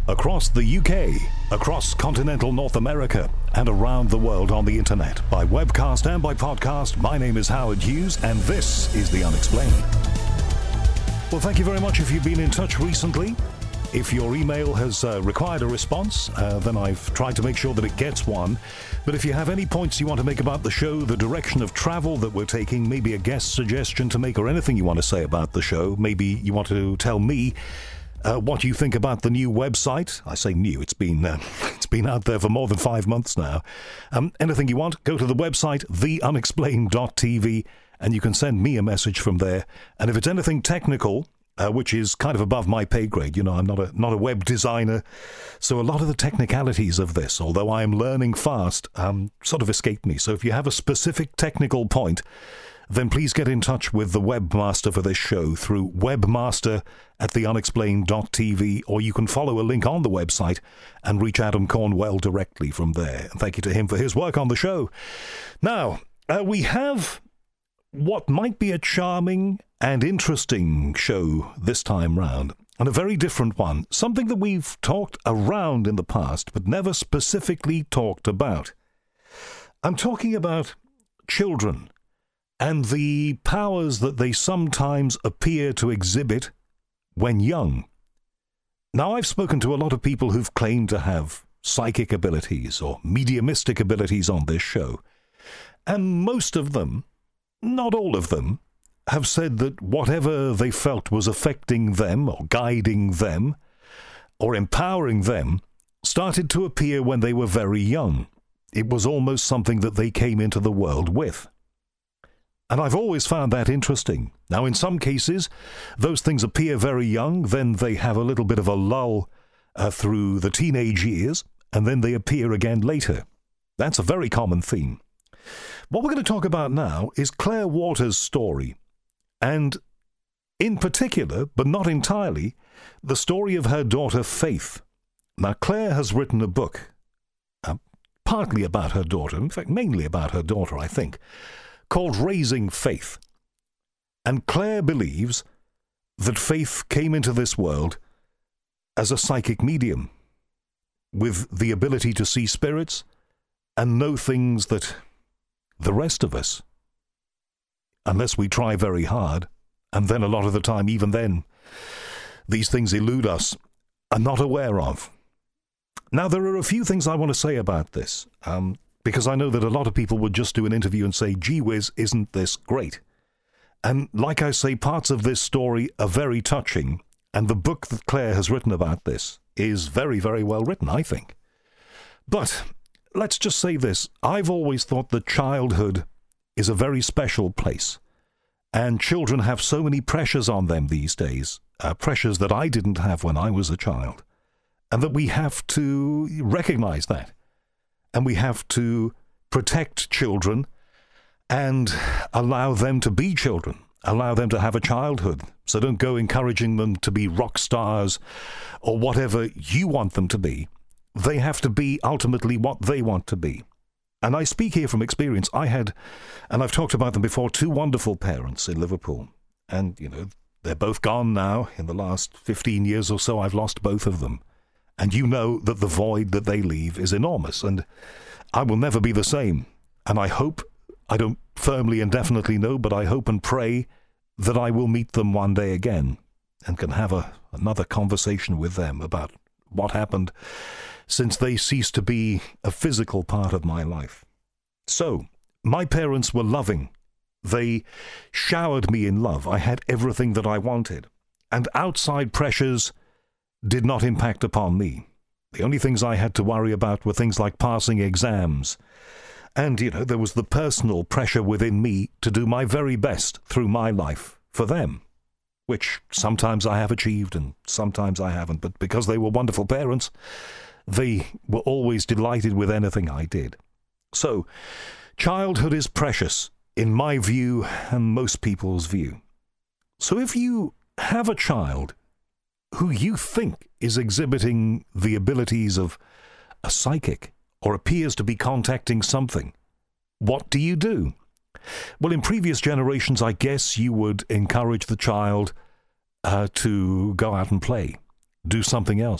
Across the UK, across continental North America, and around the world on the internet, by webcast and by podcast, my name is Howard Hughes, and this is The Unexplained. Well, thank you very much if you've been in touch recently. If your email has required a response, then I've tried to make sure that it gets one. But if you have any points you want to make about the show, the direction of travel that we're taking, maybe a guest suggestion to make, or anything you want to say about the show, maybe you want to tell me what you think about the new website. I say new, it's been out there for more than 5 months now. Anything you want, go to the website, theunexplained.tv, and you can send me a message from there. And if it's anything technical, which is kind of above my pay grade, you know, I'm not a web designer, so a lot of the technicalities of this, although I am learning fast, sort of escape me. So if you have a specific technical point, then please get in touch with the webmaster for this show through webmaster@theunexplained.tv, or you can follow a link on the website and reach Adam Cornwell directly from there. And thank you to him for his work on the show. Now, we have what might be a charming and interesting show this time round, and a very different one, something that we've talked around in the past, but never specifically talked about. I'm talking about children and the powers that they sometimes appear to exhibit when young. Now, I've spoken to a lot of people who've claimed to have psychic abilities or mediumistic abilities on this show, and most of them, not all of them, have said that whatever they felt was affecting them or guiding them or empowering them started to appear when they were very young. It was almost something that they came into the world with. And I've always found that interesting. Now, in some cases, those things appear very young, then they have a little bit of a lull through the teenage years, and then they appear again later. That's a very common theme. What we're going to talk about now is Claire Waters' story, and in particular, but not entirely, the story of her daughter Faith. Now, Claire has written a book, partly about her daughter, in fact, mainly about her daughter, I think, called Raising Faith. And Claire believes that Faith came into this world as a psychic medium, with the ability to see spirits and know things that the rest of us, unless we try very hard, and then a lot of the time, even then, these things elude us, are not aware of. Now, there are a few things I want to say about this, because I know that a lot of people would just do an interview and say, gee whiz, isn't this great? And like I say, parts of this story are very touching, and the book that Claire has written about this is very, very well written, I think. But let's just say this. I've always thought that childhood is a very special place, and children have so many pressures on them these days, pressures that I didn't have when I was a child, and that we have to recognize that. And we have to protect children and allow them to be children, allow them to have a childhood. So don't go encouraging them to be rock stars or whatever you want them to be. They have to be ultimately what they want to be. And I speak here from experience. I had, and I've talked about them before, 2 wonderful parents in Liverpool. And, you know, they're both gone now. In the last 15 years or so, I've lost both of them. And you know that the void that they leave is enormous, and I will never be the same. And I hope, I don't firmly and definitely know, but I hope and pray that I will meet them one day again and can have another conversation with them about what happened since they ceased to be a physical part of my life. So, my parents were loving. They showered me in love. I had everything that I wanted. And outside pressures did not impact upon me. The only things I had to worry about were things like passing exams. And, you know, there was the personal pressure within me to do my very best through my life for them, which sometimes I have achieved and sometimes I haven't. But because they were wonderful parents, they were always delighted with anything I did. So, childhood is precious, in my view and most people's view. So if you have a child who you think is exhibiting the abilities of a psychic or appears to be contacting something, what do you do? Well, in previous generations, I guess you would encourage the child to go out and play, do something else.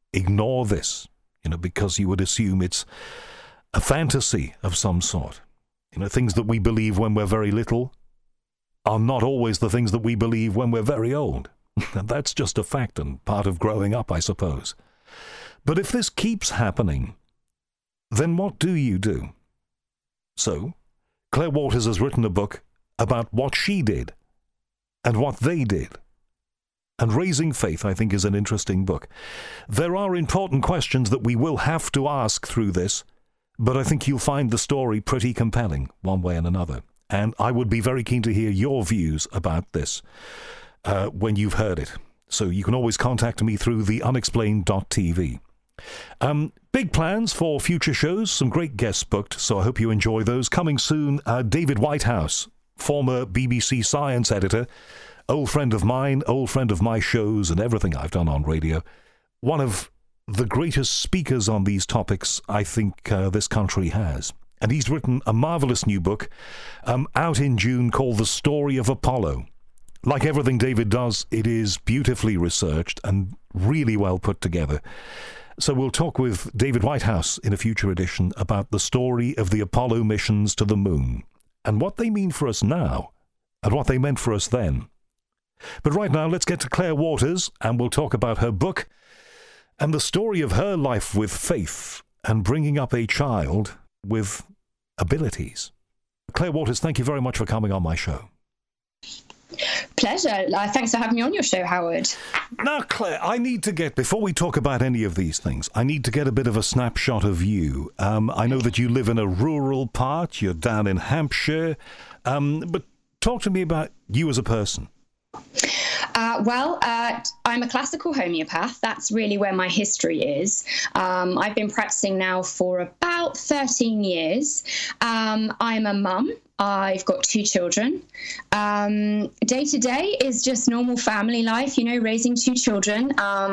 ignore this, because you would assume it's a fantasy of some sort. Things that we believe when we're very little are not always the things that we believe when we're very old. And that's just a fact and part of growing up, I suppose. But if this keeps happening, then what do you do? So, Claire Waters has written a book about what she did and what they did. And Raising Faith, I think, is an interesting book. There are important questions that we will have to ask through this, but I think you'll find the story pretty compelling, one way and another. And I would be very keen to hear your views about this when you've heard it. So you can always contact me through the unexplained.tv. Big plans for future shows, some great guests booked, so I hope you enjoy those. Coming soon, David Whitehouse, former BBC science editor, old friend of mine, old friend of my shows and everything I've done on radio. One of the greatest speakers on these topics I think this country has. And he's written a marvellous new book out in June called The Story of Apollo. Like everything David does, it is beautifully researched and really well put together. So we'll talk with David Whitehouse in a future edition about the story of the Apollo missions to the moon and what they mean for us now and what they meant for us then. But right now, let's get to Claire Waters and we'll talk about her book and the story of her life with faith and bringing up a child with abilities. Claire Waters, thank you very much for coming on my show. Pleasure. Thanks for having me on your show, Howard. Now, Claire, I need to get, before we talk about any of these things, I need to get a bit of a snapshot of you. I know that you live in a rural part, you're down in Hampshire, but talk to me about you as a person. I'm a classical homeopath. That's really where my history is. I've been practicing now for about 13 years. I'm a mum. I've got 2 children. Day to day is just normal family life, raising 2 children.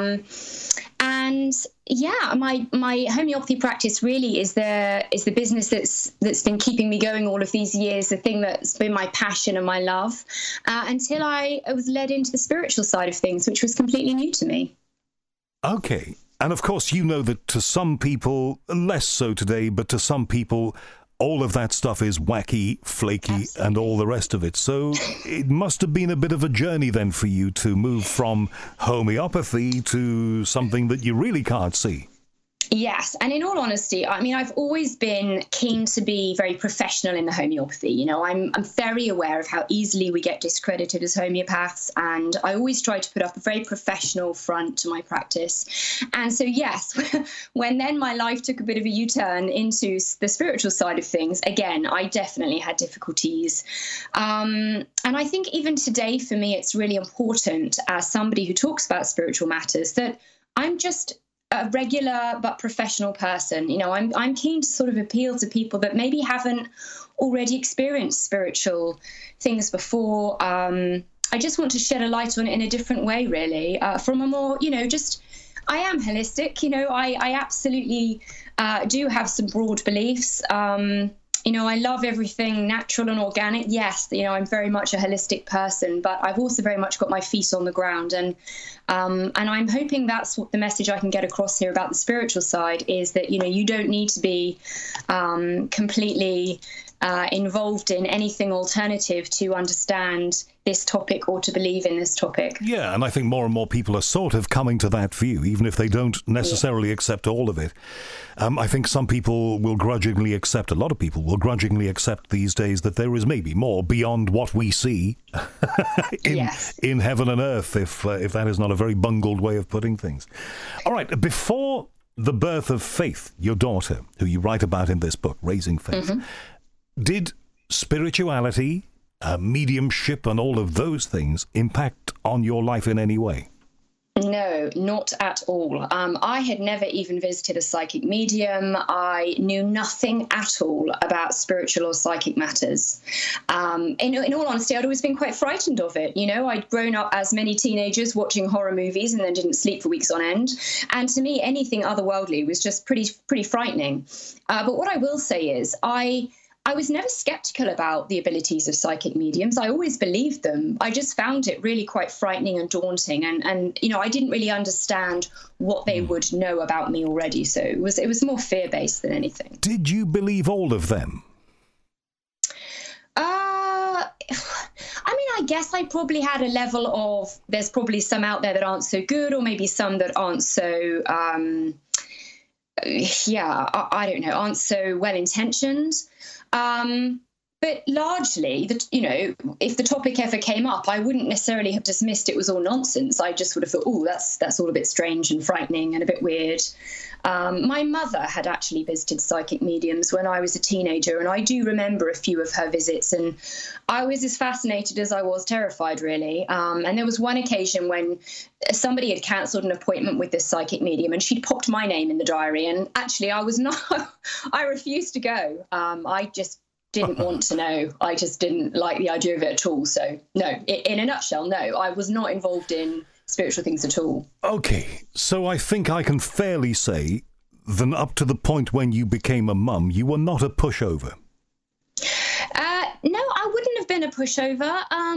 And yeah, my homeopathy practice really is the business that's been keeping me going all of these years, the thing that's been my passion and my love, until I was led into the spiritual side of things, which was completely new to me. Okay. And of course, that to some people, less so today, but to some people, all of that stuff is wacky, flaky, Absolutely. And all the rest of it. So it must have been a bit of a journey then for you to move from homeopathy to something that you really can't see. Yes. And in all honesty, I've always been keen to be very professional in the homeopathy. I'm very aware of how easily we get discredited as homeopaths. And I always try to put up a very professional front to my practice. And so, yes, when then my life took a bit of a U-turn into the spiritual side of things, again, I definitely had difficulties. And I think even today, for me, it's really important as somebody who talks about spiritual matters that I'm just a regular but professional person. I'm keen to sort of appeal to people that maybe haven't already experienced spiritual things before. I just want to shed a light on it in a different way, really, from a more, I am holistic. I absolutely do have some broad beliefs. I love everything natural and organic. Yes, I'm very much a holistic person, but I've also very much got my feet on the ground. And I'm hoping that's what the message I can get across here about the spiritual side is that, you don't need to be completely involved in anything alternative to understand this topic or to believe in this topic. Yeah, and I think more and more people are sort of coming to that view, even if they don't necessarily accept all of it. I think some people will grudgingly accept, a lot of people will grudgingly accept these days that there is maybe more beyond what we see in heaven and earth, if that is not a very bungled way of putting things. All right, before the birth of Faith, your daughter, who you write about in this book, Raising Faith, did spirituality, mediumship and all of those things impact on your life in any way? No, not at all. I had never even visited a psychic medium. I knew nothing at all about spiritual or psychic matters. In all honesty, I'd always been quite frightened of it. I'd grown up as many teenagers watching horror movies and then didn't sleep for weeks on end. And to me, anything otherworldly was just pretty frightening. But what I will say is I I was never skeptical about the abilities of psychic mediums. I always believed them. I just found it really quite frightening and daunting. And I didn't really understand what they would know about me already. So it was more fear-based than anything. Did you believe all of them? I guess I probably had a level of, there's probably some out there that aren't so good, or maybe some that aren't so, I don't know, aren't so well-intentioned. But largely, if the topic ever came up, I wouldn't necessarily have dismissed it was all nonsense. I just would have thought, oh, that's all a bit strange and frightening and a bit weird. My mother had actually visited psychic mediums when I was a teenager, and I do remember a few of her visits, and I was as fascinated as I was terrified, really. And there was one occasion when somebody had cancelled an appointment with this psychic medium, and she'd popped my name in the diary, and actually I refused to go. I just didn't want to know. I just didn't like the idea of it at all. So, no, in a nutshell, no, I was not involved in spiritual things at all. Okay, so I think I can fairly say that up to the point when you became a mum, you were not a pushover. No, I wouldn't have been a pushover.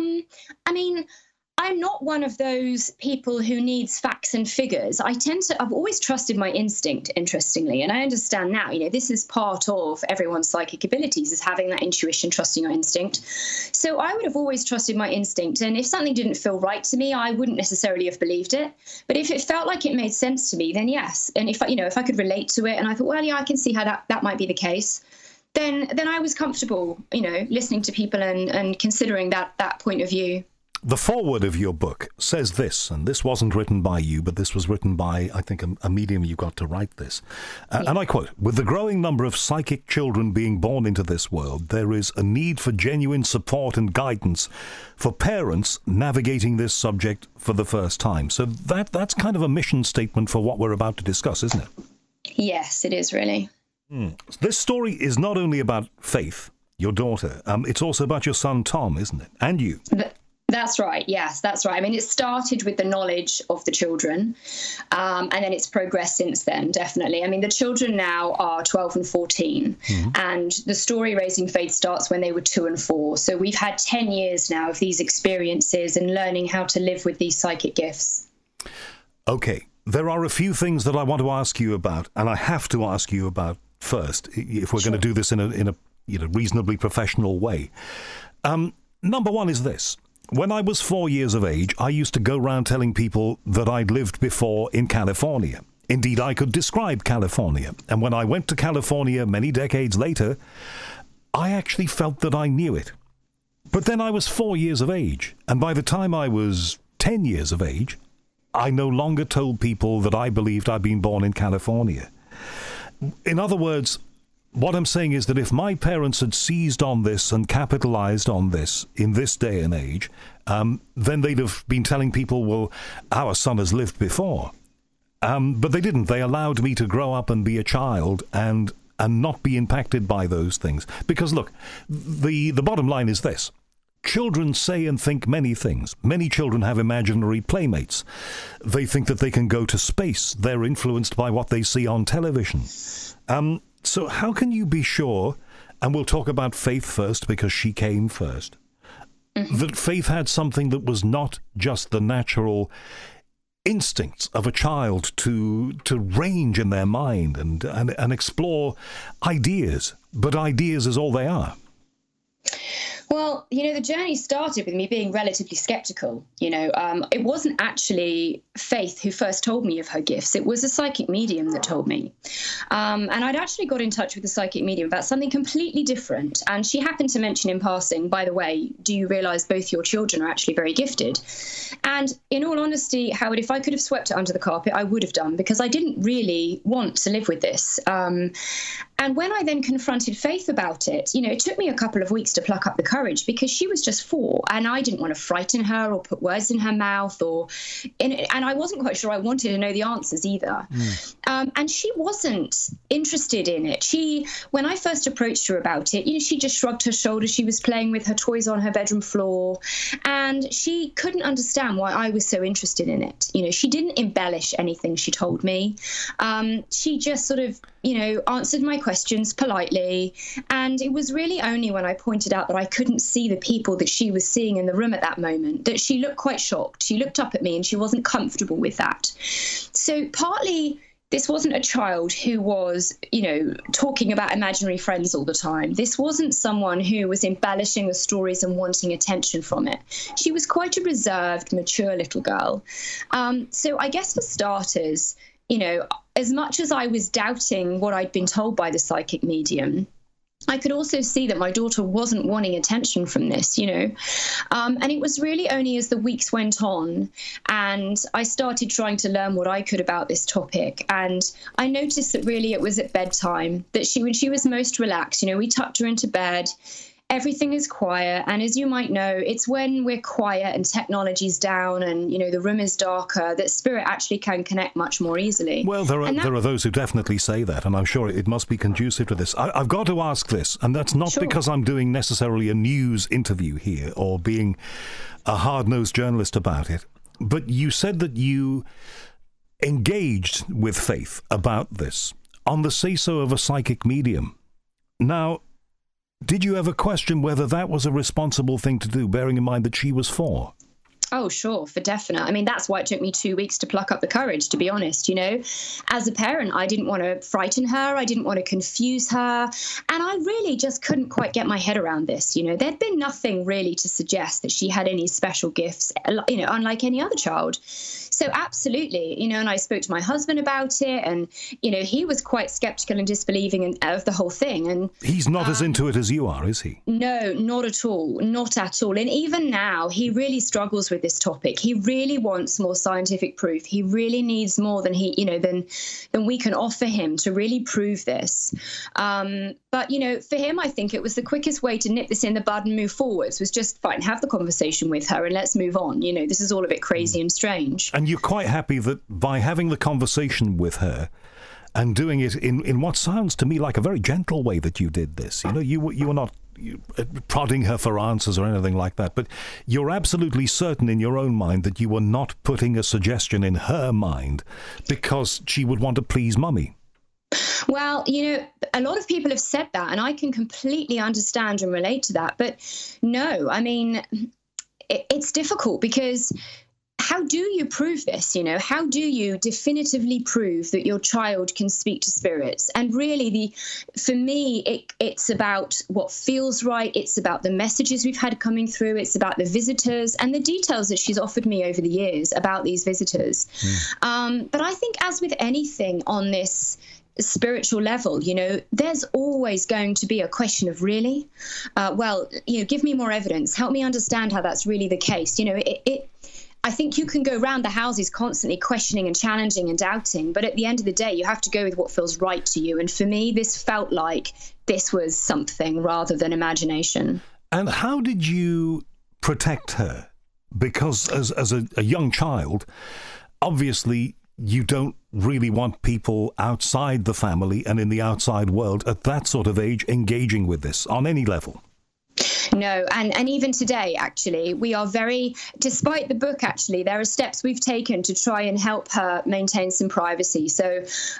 I'm not one of those people who needs facts and figures. I've always trusted my instinct, interestingly, and I understand now, this is part of everyone's psychic abilities, is having that intuition, trusting your instinct. So I would have always trusted my instinct, and if something didn't feel right to me, I wouldn't necessarily have believed it. But if it felt like it made sense to me, then yes. And if I could relate to it, and I thought, well, yeah, I can see how that might be the case, then I was comfortable, listening to people and considering that point of view. The foreword of your book says this, and this wasn't written by you, but this was written by, I think, a medium you got to write this. And I quote, "With the growing number of psychic children being born into this world, there is a need for genuine support and guidance for parents navigating this subject for the first time." So that's kind of a mission statement for what we're about to discuss, isn't it? Yes, it is, really. This story is not only about Faith, your daughter, it's also about your son, Tom, isn't it? And you. That's right. Yes, that's right. It started with the knowledge of the children, and then it's progressed since then, definitely. The children now are 12 and 14, and the story Raising Faith starts when they were 2 and 4. So we've had 10 years now of these experiences and learning how to live with these psychic gifts. Okay. There are a few things that I want to ask you about, and I have to ask you about first, if we're going to do this in a reasonably professional way. Number one is this. When I was 4 years of age, I used to go around telling people that I'd lived before in California. Indeed, I could describe California. And when I went to California many decades later, I actually felt that I knew it. But then I was 4 years of age, and by the time I was 10 years of age, I no longer told people that I believed I'd been born in California. In other words, what I'm saying is that if my parents had seized on this and capitalized on this in this day and age, then they'd have been telling people, well, our son has lived before. But they didn't. They allowed me to grow up and be a child and not be impacted by those things. Because, look, the bottom line is this. Children say and think many things. Many children have imaginary playmates. They think that they can go to space. They're influenced by what they see on television. So how can you be sure, and we'll talk about Faith first because she came first, that Faith had something that was not just the natural instincts of a child to range in their mind and explore ideas, but ideas is all they are? Well, the journey started with me being relatively skeptical. It wasn't actually Faith who first told me of her gifts. It was a psychic medium that told me. And I'd actually got in touch with the psychic medium about something completely different. And she happened to mention in passing, by the way, do you realize both your children are actually very gifted? And in all honesty, Howard, if I could have swept it under the carpet, I would have done, because I didn't really want to live with this. And when I then confronted Faith about it, it took me a couple of weeks to pluck up the courage, because she was just 4 and I didn't want to frighten her or put words in her mouth and I wasn't quite sure I wanted to know the answers either. And she wasn't interested in it. When I first approached her about it, she just shrugged her shoulders. She was playing with her toys on her bedroom floor and she couldn't understand why I was so interested in it. She didn't embellish anything she told me. She just sort of, answered my questions politely. And it was really only when I pointed out that I couldn't see the people that she was seeing in the room at that moment that she looked quite shocked. She looked up at me and she wasn't comfortable with that. So partly, this wasn't a child who was, talking about imaginary friends all the time. This wasn't someone who was embellishing the stories and wanting attention from it. She was quite a reserved, mature little girl. So I guess for starters, as much as I was doubting what I'd been told by the psychic medium, I could also see that my daughter wasn't wanting attention from this, and it was really only as the weeks went on and I started trying to learn what I could about this topic. And I noticed that really it was at bedtime that when she was most relaxed, we tucked her into bed. Everything is quiet. And as you might know, it's when we're quiet and technology's down and, the room is darker that spirit actually can connect much more easily. Well, there are those who definitely say that, and I'm sure it must be conducive to this. I've got to ask this, and that's not because I'm doing necessarily a news interview here or being a hard-nosed journalist about it, but you said that you engaged with Faith about this on the say-so of a psychic medium. Now, did you ever question whether that was a responsible thing to do, bearing in mind that she was 4? Oh, sure, for definite. I mean, that's why it took me 2 weeks to pluck up the courage, to be honest. As a parent, I didn't want to frighten her. I didn't want to confuse her. And I really just couldn't quite get my head around this. There'd been nothing really to suggest that she had any special gifts, unlike any other child. So absolutely, and I spoke to my husband about it, and, he was quite skeptical and disbelieving of the whole thing. And he's not as into it as you are, is he? No, not at all. Not at all. And even now, he really struggles with this topic. He really wants more scientific proof. He really needs more than than we can offer him to really prove this. But, for him, I think it was the quickest way to nip this in the bud and move forwards was just fine, have the conversation with her and let's move on. This is all a bit crazy and strange. And you're quite happy that by having the conversation with her and doing it in what sounds to me like a very gentle way that you did this. You were not prodding her for answers or anything like that, but you're absolutely certain in your own mind that you were not putting a suggestion in her mind because she would want to please mummy. Well, a lot of people have said that, and I can completely understand and relate to that. But no, I mean, it's difficult because how do you prove this? How do you definitively prove that your child can speak to spirits? And really, for me, it's about what feels right. It's about the messages we've had coming through. It's about the visitors and the details that she's offered me over the years about these visitors. But I think, as with anything on this spiritual level, there's always going to be a question of really, give me more evidence, help me understand how that's really the case. I think you can go round the houses constantly questioning and challenging and doubting, but at the end of the day, you have to go with what feels right to you. And for me, this felt like this was something rather than imagination. And how did you protect her? Because as a young child, obviously, you don't really want people outside the family and in the outside world at that sort of age engaging with this on any level. No, and even today, actually, we are despite the book, actually, there are steps we've taken to try and help her maintain some privacy. So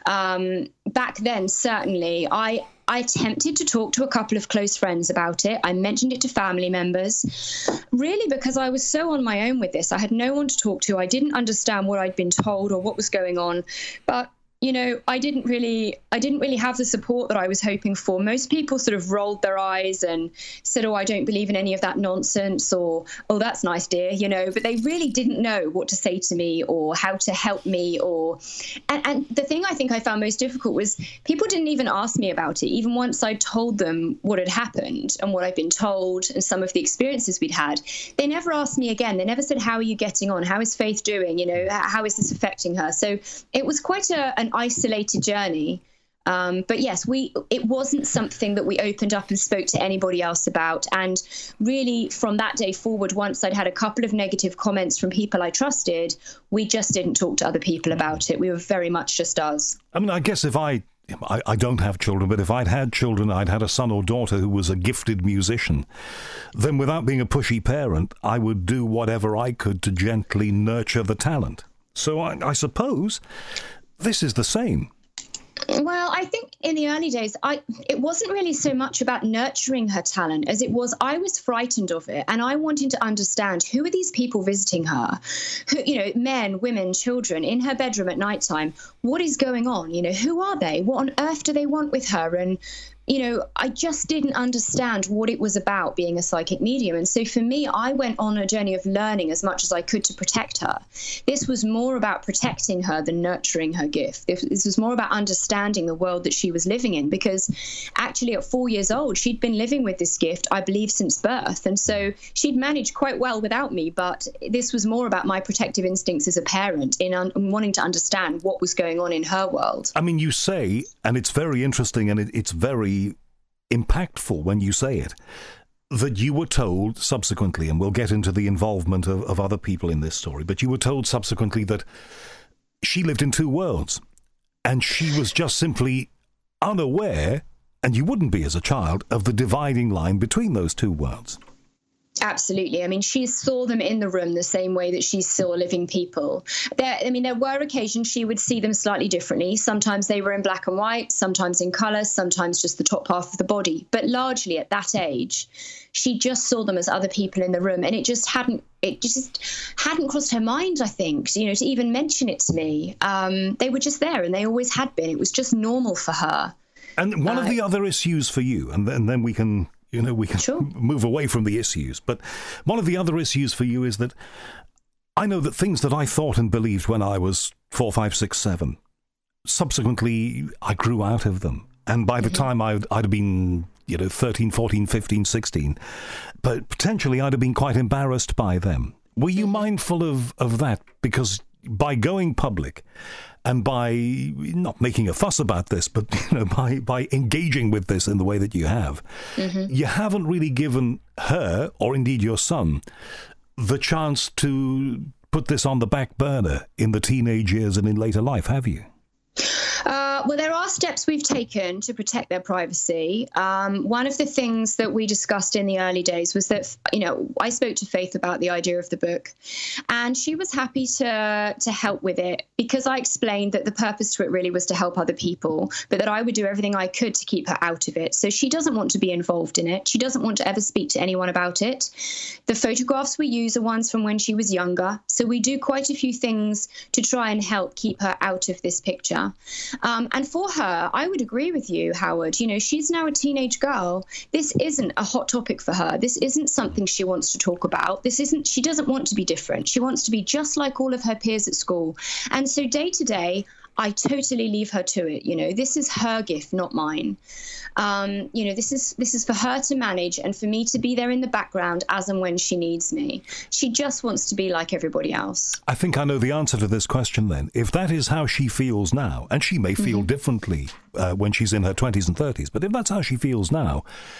back then, certainly, I attempted to talk to a couple of close friends about it. I mentioned it to family members, really because I was so on my own with this. I had no one to talk to. I didn't understand what I'd been told or what was going on. But I didn't really have the support that I was hoping for. Most people sort of rolled their eyes and said, "Oh, I don't believe in any of that nonsense," or "Oh, that's nice, dear," but they really didn't know what to say to me or how to help me. And the thing I think I found most difficult was people didn't even ask me about it. Even once I told them what had happened and what I'd been told and some of the experiences we'd had, they never asked me again. They never said, "How are you getting on? How is Faith doing? How is this affecting her?" So it was quite an isolated journey. But yes, it wasn't something that we opened up and spoke to anybody else about. And really, from that day forward, once I'd had a couple of negative comments from people I trusted, we just didn't talk to other people about it. We were very much just us. I mean, I guess if I don't have children, but if I'd had children, I'd had a son or daughter who was a gifted musician, then without being a pushy parent, I would do whatever I could to gently nurture the talent. So I suppose this is the same. Well, I think in the early days, it wasn't really so much about nurturing her talent as it was I was frightened of it, and I wanted to understand who are these people visiting her, who, men, women, children in her bedroom at nighttime. What is going on? Who are they? What on earth do they want with her? And I just didn't understand what it was about being a psychic medium. And so for me, I went on a journey of learning as much as I could to protect her. This was more about protecting her than nurturing her gift. This was more about understanding the world that she was living in, because actually at 4 years old, she'd been living with this gift, I believe, since birth. And so she'd managed quite well without me. But this was more about my protective instincts as a parent in wanting to understand what was going on in her world. I mean, you say, and it's very interesting and it's very impactful when you say it, that you were told subsequently, and we'll get into the involvement of other people in this story, but you were told subsequently that she lived in two worlds and she was just simply unaware, and you wouldn't be as a child, of the dividing line between those two worlds. Absolutely. I mean, she saw them in the room the same way that she saw living people. There were occasions she would see them slightly differently. Sometimes they were in black and white, sometimes in colour, sometimes just the top half of the body. But largely at that age, she just saw them as other people in the room. And it just hadn't crossed her mind, I think, to even mention it to me. They were just there, and they always had been. It was just normal for her. And one of the other issues for you, and then we can... we can Sure. move away from the issues. But one of the other issues for you is that I know that things that I thought and believed when I was 4, 5, 6, 7, subsequently I grew out of them. And by the time I'd have been, 13, 14, 15, 16, but potentially I'd have been quite embarrassed by them. Were you mindful of that? Because by going public and by not making a fuss about this, but by engaging with this in the way that you have, you haven't really given her, or indeed your son, the chance to put this on the back burner in the teenage years and in later life, have you? Well, there are steps we've taken to protect their privacy. One of the things that we discussed in the early days was that, I spoke to Faith about the idea of the book, and she was happy to help with it, because I explained that the purpose to it really was to help other people, but that I would do everything I could to keep her out of it. So she doesn't want to be involved in it. She doesn't want to ever speak to anyone about it. The photographs we use are ones from when she was younger. So we do quite a few things to try and help keep her out of this picture. And for her, I would agree with you, Howard. She's now a teenage girl. This isn't a hot topic for her. This isn't something she wants to talk about. She doesn't want to be different. She wants to be just like all of her peers at school. And so day to day, I totally leave her to it. This is her gift, not mine. This is for her to manage and for me to be there in the background as and when she needs me. She just wants to be like everybody else. I think I know the answer to this question then. If that is how she feels now, and she may feel differently when she's in her 20s and 30s, but if that's how she feels now,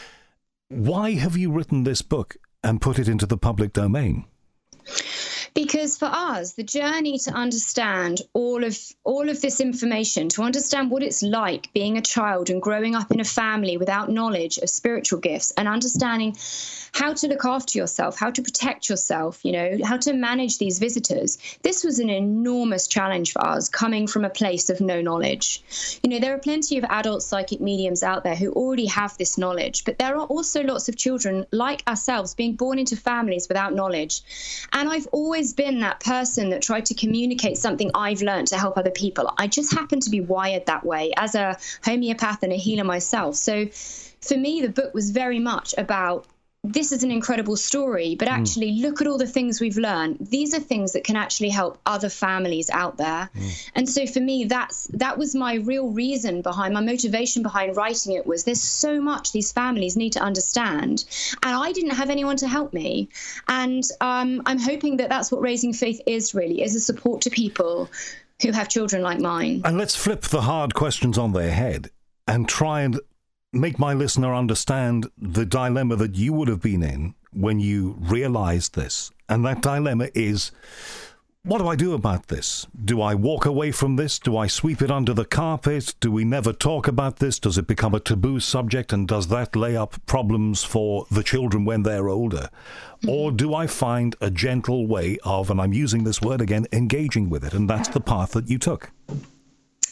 why have you written this book and put it into the public domain? Because for us, the journey to understand all of this information, to understand what it's like being a child and growing up in a family without knowledge of spiritual gifts, and understanding how to look after yourself, how to protect yourself, how to manage these visitors. This was an enormous challenge for us, coming from a place of no knowledge. There are plenty of adult psychic mediums out there who already have this knowledge, but there are also lots of children like ourselves being born into families without knowledge. And I've always been that person that tried to communicate something I've learned to help other people. I just happen to be wired that way as a homeopath and a healer myself. So for me, the book was very much about, this is an incredible story, but actually look at all the things we've learned. These are things that can actually help other families out there. And so for me, that was my real reason behind, my motivation behind writing it, was there's so much these families need to understand. And I didn't have anyone to help me. And I'm hoping that that's what Raising Faith is really, is a support to people who have children like mine. And let's flip the hard questions on their head and try and make my listener understand the dilemma that you would have been in when you realized this. And that dilemma is, what do I do about this? Do I walk away from this? Do I sweep it under the carpet? Do we never talk about this? Does it become a taboo subject? And does that lay up problems for the children when they're older? Or do I find a gentle way of, and I'm using this word again, engaging with it? And that's the path that you took.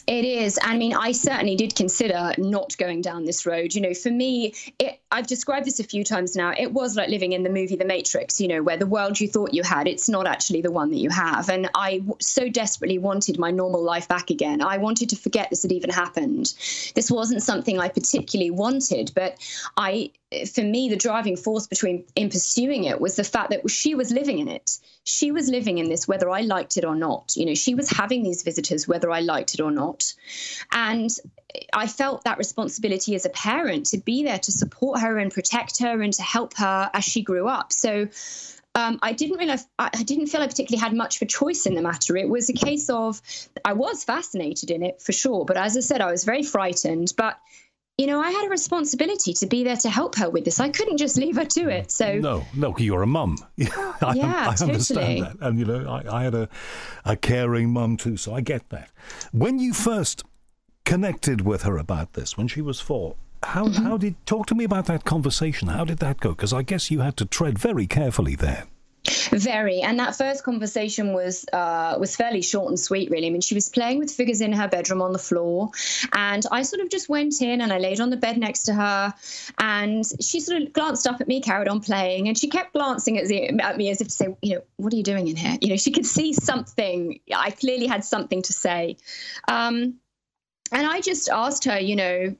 It is. I mean, I certainly did consider not going down this road. You know, for me, I've described this a few times now. It was like living in the movie The Matrix, you know, where the world you thought you had, it's not actually the one that you have. And I so desperately wanted my normal life back again. I wanted to forget this had even happened. This wasn't something I particularly wanted, but for me, the driving force in pursuing it was the fact that she was living in it. She was living in this, whether I liked it or not. You know, she was having these visitors, whether I liked it or not. And I felt that responsibility as a parent to be there to support her and protect her and to help her as she grew up. So I didn't feel I particularly had much of a choice in the matter. It was a case of I was fascinated in it for sure. But as I said, I was very frightened. But you know, I had a responsibility to be there to help her with this. I couldn't just leave her to it. So no, you're a mum. I understand that, and you know, I had a caring mum too, so I get that. When you first connected with her about this, when she was 4, how did talk to me about that conversation? How did that go? Because I guess you had to tread very carefully there. Very. And that first conversation was fairly short and sweet, really. I mean, she was playing with figures in her bedroom on the floor. And I sort of just went in and I laid on the bed next to her. And she sort of glanced up at me, carried on playing. And she kept glancing at me as if to say, you know, what are you doing in here? You know, she could see something. I clearly had something to say. And I just asked her, you know,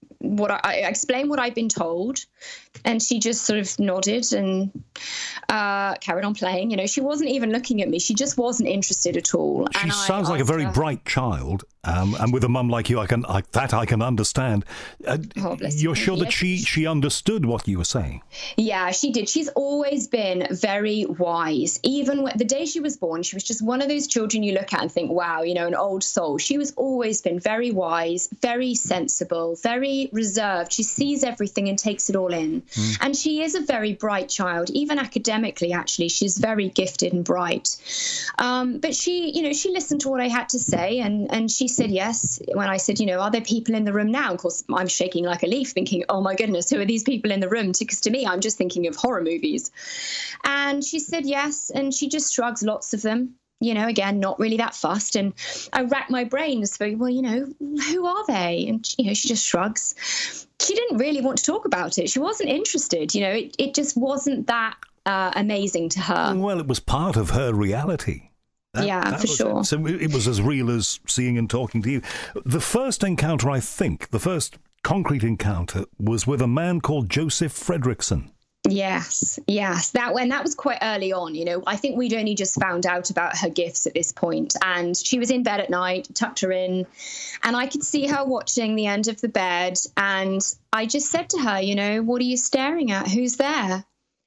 I explained what I'd been told, and she just sort of nodded and carried on playing. You know, she wasn't even looking at me. She just wasn't interested at all. She sounds like a very bright child, and with a mum like you, I can understand. You're sure that she understood what you were saying? Yeah, she did. She's always been very wise. Even the day she was born, she was just one of those children you look at and think, wow, you know, an old soul. She was always been very wise, very sensible, very reserved. She sees everything and takes it all in. And she is a very bright child, even academically, actually. She's very gifted and bright. But she listened to what I had to say, and she said yes. When I said, you know, are there people in the room now? Of course, I'm shaking like a leaf thinking, oh my goodness, who are these people in the room? Because to me, I'm just thinking of horror movies. And she said yes, and she just shrugs, lots of them. You know, again, not really that fussed. And I racked my brains for, well, you know, who are they? And, you know, she just shrugs. She didn't really want to talk about it. She wasn't interested. You know, it just wasn't that amazing to her. Well, it was part of her reality. That for sure. So it was as real as seeing and talking to you. The first encounter, I think, the first concrete encounter was with a man called Joseph Fredrickson. Yes. That was quite early on. You know, I think we'd only just found out about her gifts at this point, and she was in bed at night, tucked her in, and I could see her watching the end of the bed. And I just said to her, you know, what are you staring at? Who's there?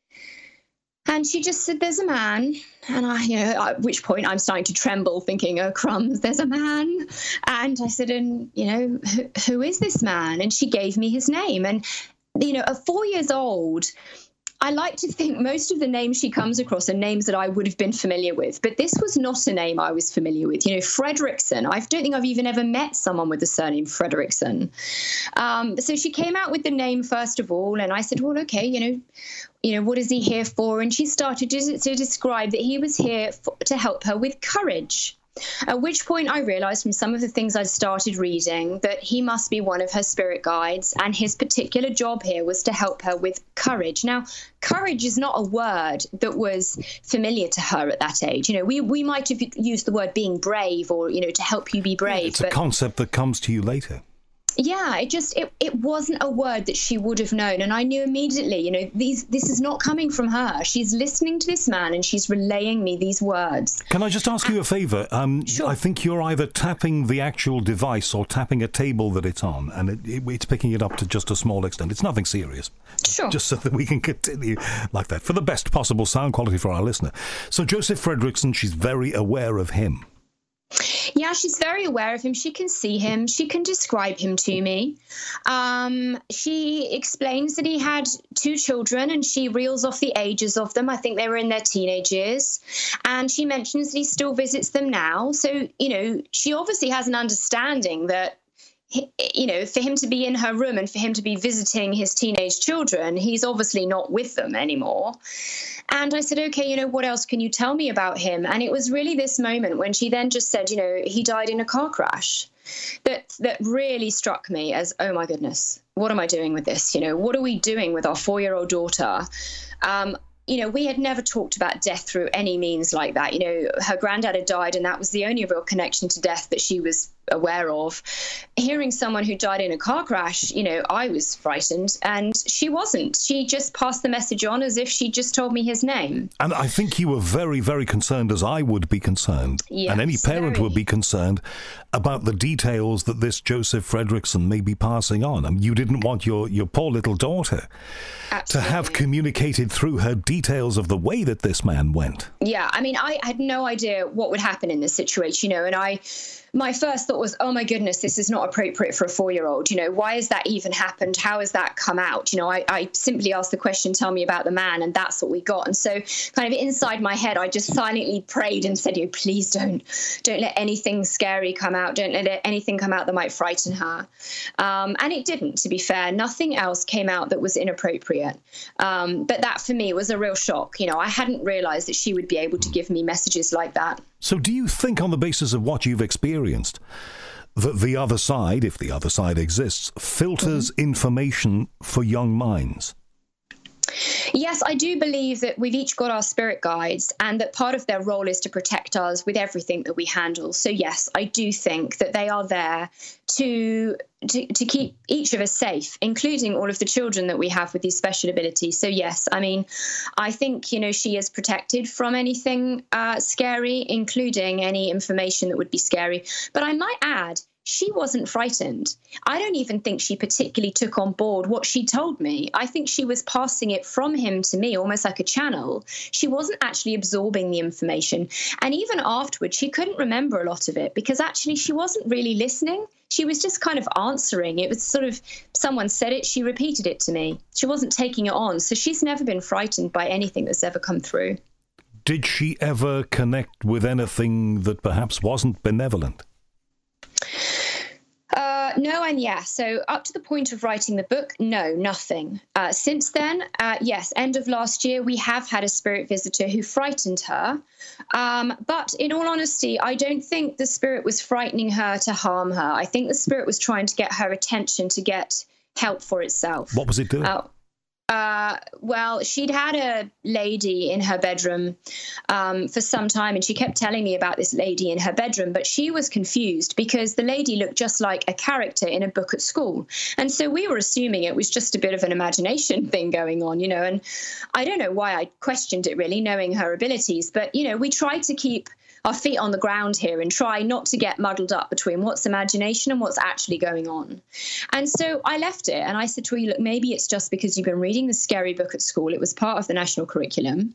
And she just said, there's a man. And at which point I'm starting to tremble, thinking, oh, crumbs, there's a man. And I said, and, you know, who is this man? And she gave me his name. And, you know, at 4 years old, I like to think most of the names she comes across are names that I would have been familiar with, but this was not a name I was familiar with. You know, Fredrickson, I don't think I've even ever met someone with the surname Fredrickson. So she came out with the name first of all, and I said, well, okay, you know, what is he here for? And she started to describe that he was here to help her with courage. At which point I realized from some of the things I started reading that he must be one of her spirit guides, and his particular job here was to help her with courage. Now, courage is not a word that was familiar to her at that age. You know, we might have used the word being brave, or, you know, to help you be brave. It's a concept that comes to you later. Yeah, it wasn't a word that she would have known. And I knew immediately, you know, this is not coming from her. She's listening to this man and she's relaying me these words. Can I just ask you a favour? Sure. I think you're either tapping the actual device or tapping a table that it's on, and it's picking it up to just a small extent. It's nothing serious. Sure. Just so that we can continue like that for the best possible sound quality for our listener. So Joseph Fredrickson, she's very aware of him. Yeah, she's very aware of him. She can see him. She can describe him to me. She explains that he had 2 children, and she reels off the ages of them. I think they were in their teenage years. And she mentions that he still visits them now. So, you know, she obviously has an understanding that, you know, for him to be in her room and for him to be visiting his teenage children, he's obviously not with them anymore. And I said, okay, you know, what else can you tell me about him? And it was really this moment when she then just said, you know, he died in a car crash. that really struck me as, oh my goodness, what am I doing with this? You know, what are we doing with our 4-year-old daughter? You know, we had never talked about death through any means like that. You know, her granddad had died, and that was the only real connection to death that she was aware of. Hearing someone who died in a car crash, you know, I was frightened, and she wasn't. She just passed the message on as if she just told me his name. And I think you were very, very concerned, as I would be concerned, yes, and any parent would be concerned about the details that this Joseph Fredrickson may be passing on. I mean, you didn't want your poor little daughter to have communicated through her details of the way that this man went. Yeah, I mean, I had no idea what would happen in this situation, you know, and my first thought was, oh my goodness, this is not appropriate for a 4-year-old. You know, why has that even happened? How has that come out? You know, I simply asked the question, tell me about the man, and that's what we got. And so kind of inside my head, I just silently prayed and said, you know, please don't let anything scary come out. Don't let anything come out that might frighten her. And it didn't, to be fair. Nothing else came out that was inappropriate. But that for me was a real shock. You know, I hadn't realized that she would be able to give me messages like that. So do you think, on the basis of what you've experienced, that the other side, if the other side exists, filters information for young minds? Yes, I do believe that we've each got our spirit guides, and that part of their role is to protect us with everything that we handle. So yes, I do think that they are there to keep each of us safe, including all of the children that we have with these special abilities. So yes, I mean, I think, you know, she is protected from anything scary, including any information that would be scary. But I might add, she wasn't frightened. I don't even think she particularly took on board what she told me. I think she was passing it from him to me, almost like a channel. She wasn't actually absorbing the information. And even afterwards, she couldn't remember a lot of it because actually she wasn't really listening. She was just kind of answering. It was sort of, someone said it, she repeated it to me. She wasn't taking it on. So she's never been frightened by anything that's ever come through. Did she ever connect with anything that perhaps wasn't benevolent? No and yes. So up to the point of writing the book, no, nothing. Since then, yes, end of last year, we have had a spirit visitor who frightened her. But in all honesty, I don't think the spirit was frightening her to harm her. I think the spirit was trying to get her attention to get help for itself. What was it doing? Well, she'd had a lady in her bedroom for some time, and she kept telling me about this lady in her bedroom, but she was confused because the lady looked just like a character in a book at school. And so we were assuming it was just a bit of an imagination thing going on, you know, and I don't know why I questioned it really, knowing her abilities, but, you know, we tried to keep our feet on the ground here and try not to get muddled up between what's imagination and what's actually going on. And so I left it and I said to her, look, maybe it's just because you've been reading the scary book at school. It was part of the national curriculum.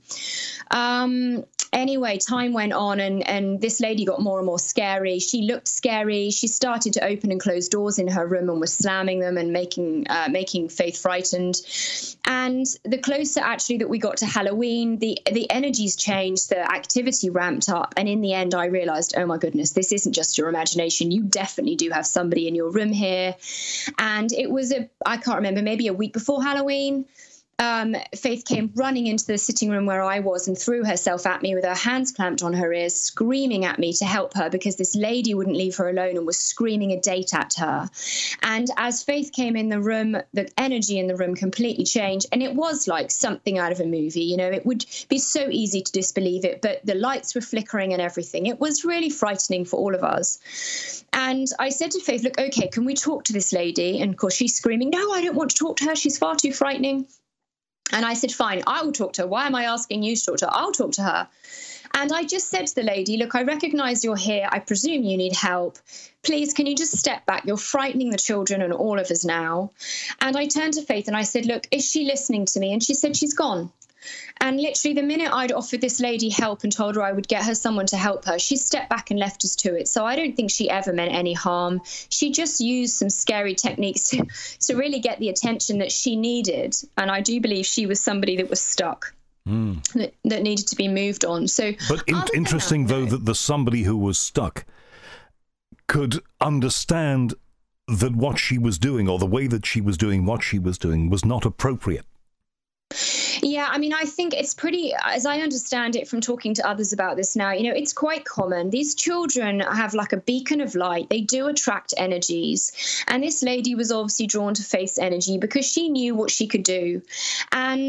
Anyway, time went on and this lady got more and more scary. She looked scary. She started to open and close doors in her room and was slamming them and making Faith frightened. And the closer actually that we got to Halloween, the energies changed, the activity ramped up. And in the end, I realized, oh my goodness, this isn't just your imagination. You definitely do have somebody in your room here. And it was I can't remember, maybe a week before Halloween. Faith came running into the sitting room where I was and threw herself at me with her hands clamped on her ears, screaming at me to help her because this lady wouldn't leave her alone and was screaming a date at her. And as Faith came in the room, the energy in the room completely changed. And it was like something out of a movie. You know, it would be so easy to disbelieve it, but the lights were flickering and everything. It was really frightening for all of us. And I said to Faith, look, okay, can we talk to this lady? And of course, she's screaming, no, I don't want to talk to her. She's far too frightening. And I said, fine, I will talk to her. Why am I asking you to talk to her? I'll talk to her. And I just said to the lady, look, I recognize you're here. I presume you need help. Please, can you just step back? You're frightening the children and all of us now. And I turned to Faith and I said, look, is she listening to me? And she said, she's gone. And literally the minute I'd offered this lady help and told her I would get her someone to help her, she stepped back and left us to it. So I don't think she ever meant any harm. She just used some scary techniques to really get the attention that she needed. And I do believe she was somebody that was stuck, that needed to be moved on. So, but interesting, though, that the somebody who was stuck could understand that what she was doing or the way that she was doing what she was doing was not appropriate. Yeah, I mean, I think it's pretty, as I understand it from talking to others about this now, it's quite common. These children have like a beacon of light. They do attract energies. And this lady was obviously drawn to Faith's energy because she knew what she could do. And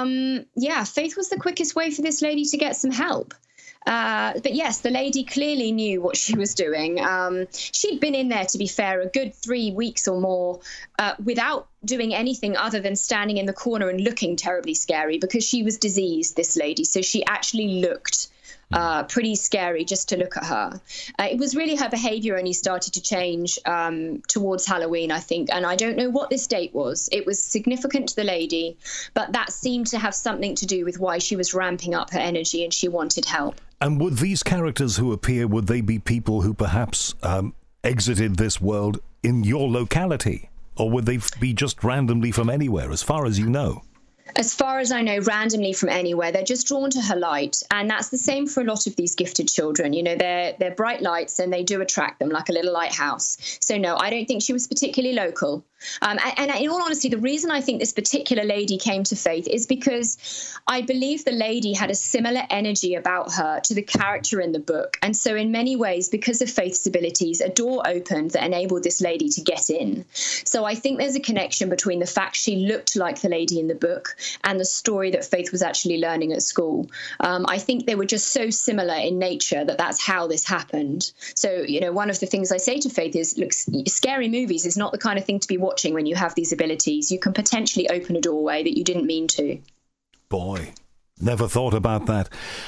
Faith was the quickest way for this lady to get some help. But yes, the lady clearly knew what she was doing. She'd been in there, to be fair, a good 3 weeks or more without doing anything other than standing in the corner and looking terribly scary because she was diseased, this lady. So she actually looked pretty scary just to look at her. It was really her behavior only started to change towards Halloween, I think. And I don't know what this date was. It was significant to the lady, but that seemed to have something to do with why she was ramping up her energy and she wanted help. And would these characters who appear, would they be people who perhaps exited this world in your locality? Or would they be just randomly from anywhere, as far as you know? As far as I know, randomly from anywhere. They're just drawn to her light. And that's the same for a lot of these gifted children. They're bright lights and they do attract them like a little lighthouse. So no, I don't think she was particularly local. And in all honesty, the reason I think this particular lady came to Faith is because I believe the lady had a similar energy about her to the character in the book. And so in many ways, because of Faith's abilities, a door opened that enabled this lady to get in. So I think there's a connection between the fact she looked like the lady in the book and the story that Faith was actually learning at school. I think they were just so similar in nature that that's how this happened. So, one of the things I say to Faith is, look, scary movies is not the kind of thing to be watching when you have these abilities. You can potentially open a doorway that you didn't mean to. Boy, never thought about that.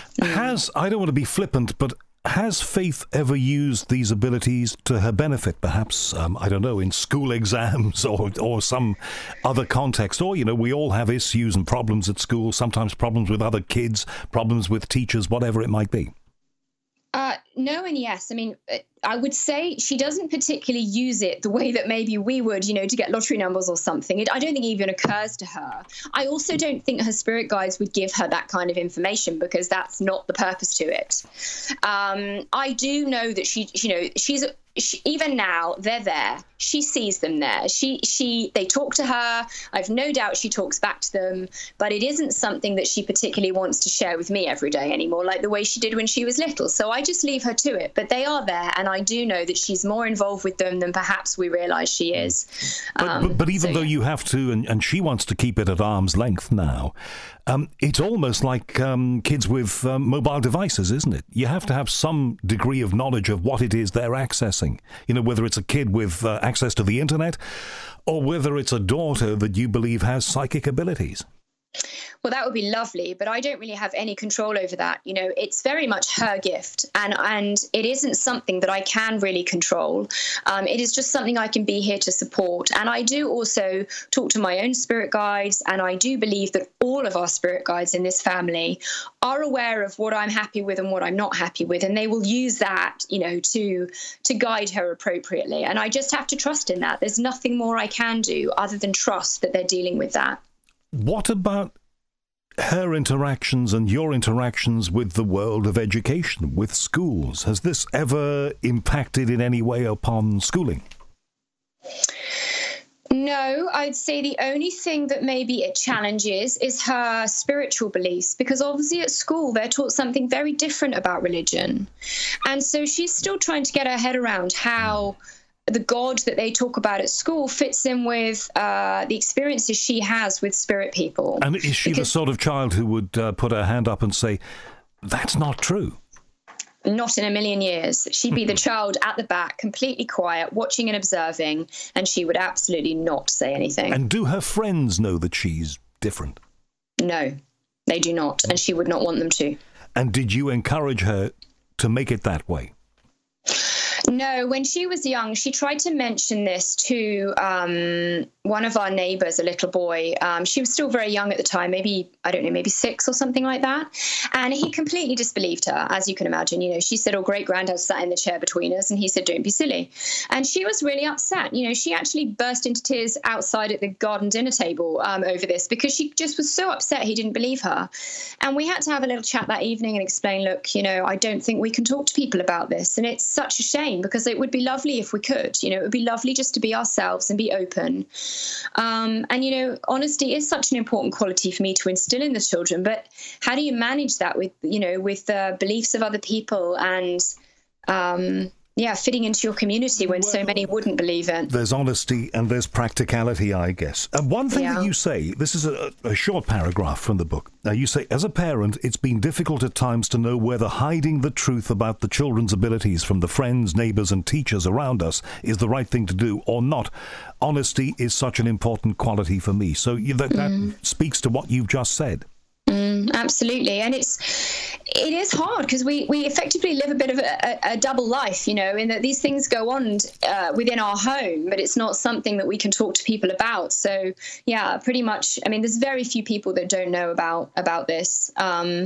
I don't want to be flippant, but has Faith ever used these abilities to her benefit, perhaps, I don't know, in school exams or some other context? Or, we all have issues and problems at school, sometimes problems with other kids, problems with teachers, whatever it might be. No and yes. I mean, I would say she doesn't particularly use it the way that maybe we would, to get lottery numbers or something. I don't think it even occurs to her. I also don't think her spirit guides would give her that kind of information because that's not the purpose to it. I do know that she's even now they're there. She sees them there. They talk to her. I've no doubt she talks back to them, but it isn't something that she particularly wants to share with me every day anymore, like the way she did when she was little. So I just leave her to it. But they are there, and I do know that she's more involved with them than perhaps we realise she is. But even though you have to, and she wants to keep it at arm's length now, it's almost like kids with mobile devices, isn't it? You have to have some degree of knowledge of what it is they're accessing. Whether it's a kid with access to the internet or whether it's a daughter that you believe has psychic abilities. Well, that would be lovely, but I don't really have any control over that. It's very much her gift, and it isn't something that I can really control. It is just something I can be here to support. And I do also talk to my own spirit guides, and I do believe that all of our spirit guides in this family are aware of what I'm happy with and what I'm not happy with, and they will use that, to guide her appropriately. And I just have to trust in that. There's nothing more I can do other than trust that they're dealing with that. What about her interactions and your interactions with the world of education, with schools? Has this ever impacted in any way upon schooling? No, I'd say the only thing that maybe it challenges is her spiritual beliefs, because obviously at school they're taught something very different about religion. And so she's still trying to get her head around how the God that they talk about at school fits in with the experiences she has with spirit people. And is she the sort of child who would put her hand up and say, that's not true? Not in a million years. She'd be the child at the back, completely quiet, watching and observing, and she would absolutely not say anything. And do her friends know that she's different? No, they do not, and she would not want them to. And did you encourage her to make it that way? No, when she was young, she tried to mention this to one of our neighbours, a little boy. She was still very young at the time, maybe 6 or something like that. And he completely disbelieved her, as you can imagine. She said, great-granddad sat in the chair between us. And he said, don't be silly. And she was really upset. She actually burst into tears outside at the garden dinner table over this because she just was so upset he didn't believe her. And we had to have a little chat that evening and explain, look, I don't think we can talk to people about this. And it's such a shame because it would be lovely if we could. It would be lovely just to be ourselves and be open. And, honesty is such an important quality for me to instill in the children. But how do you manage that with the beliefs of other people and, fitting into your community when so many wouldn't believe it? There's honesty and there's practicality, I guess. One thing that you say, this is a short paragraph from the book. You say, as a parent, it's been difficult at times to know whether hiding the truth about the children's abilities from the friends, neighbours and teachers around us is the right thing to do or not. Honesty is such an important quality for me. So that speaks to what you've just said. Absolutely. And it is hard because we effectively live a bit of a double life, in that these things go on within our home, but it's not something that we can talk to people about. So, pretty much, there's very few people that don't know about this. So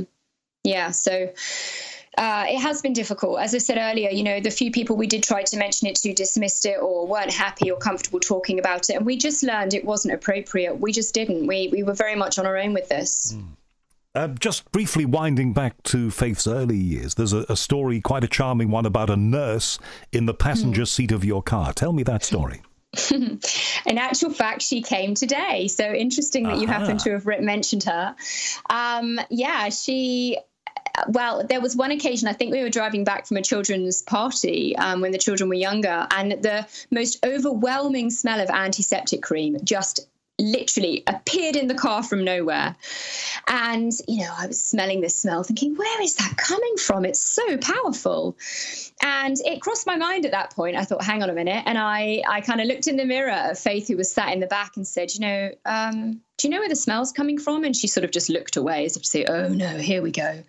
it has been difficult. As I said earlier, the few people we did try to mention it to dismissed it or weren't happy or comfortable talking about it. And we just learned it wasn't appropriate. We just didn't. We were very much on our own with this. Just briefly winding back to Faith's early years, there's a story, quite a charming one, about a nurse in the passenger seat of your car. Tell me that story. In actual fact, she came today. So interesting that you happen to have mentioned her. There was one occasion, I think we were driving back from a children's party when the children were younger, and the most overwhelming smell of antiseptic cream just literally appeared in the car from nowhere. And, I was smelling this smell thinking, where is that coming from? It's so powerful. And it crossed my mind at that point. I thought, hang on a minute. And I kind of looked in the mirror at Faith, who was sat in the back, and said, do you know where the smell's coming from? And she sort of just looked away as if to say, oh no, here we go.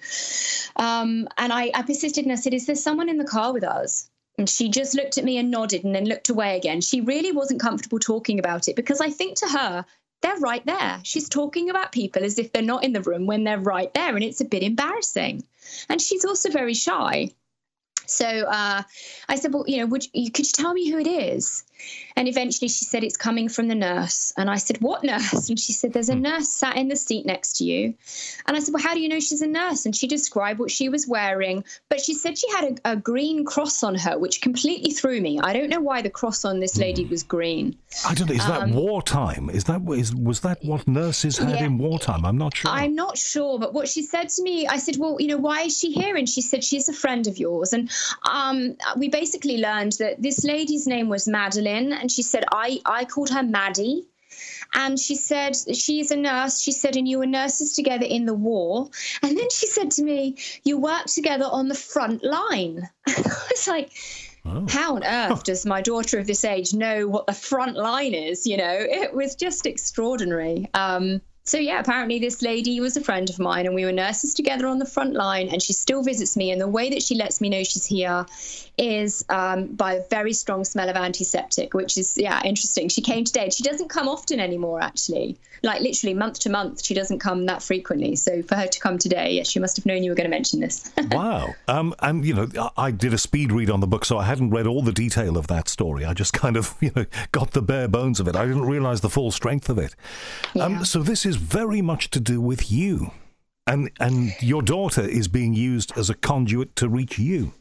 And I persisted and I said, is there someone in the car with us? And she just looked at me and nodded and then looked away again. She really wasn't comfortable talking about it because I think to her, they're right there. She's talking about people as if they're not in the room when they're right there. And it's a bit embarrassing. And she's also very shy. So I said, well, could you tell me who it is? And eventually she said, it's coming from the nurse. And I said, what nurse? And she said, there's a nurse sat in the seat next to you. And I said, well, how do you know she's a nurse? And she described what she was wearing. But she said she had a green cross on her, which completely threw me. I don't know why the cross on this lady was green. I don't know. Is that wartime? Was that what nurses had in wartime? I'm not sure. I'm not sure. But what she said to me, I said, well, why is she here? And she said, she's a friend of yours. And we basically learned that this lady's name was Madeline. And she said, I called her Maddie. And she said, she's a nurse. She said, and you were nurses together in the war. And then she said to me, you worked together on the front line. I was like, how on earth does my daughter of this age know what the front line is? It was just extraordinary. So, apparently this lady was a friend of mine and we were nurses together on the front line, and she still visits me. And the way that she lets me know she's here is by a very strong smell of antiseptic, which is, interesting. She came today. She doesn't come often anymore, actually. Like literally month to month, she doesn't come that frequently. So for her to come today, she must have known you were going to mention this. Wow. And, I did a speed read on the book, so I hadn't read all the detail of that story. I just kind of, got the bare bones of it. I didn't realise the full strength of it. Yeah. So this is very much to do with you. And your daughter is being used as a conduit to reach you.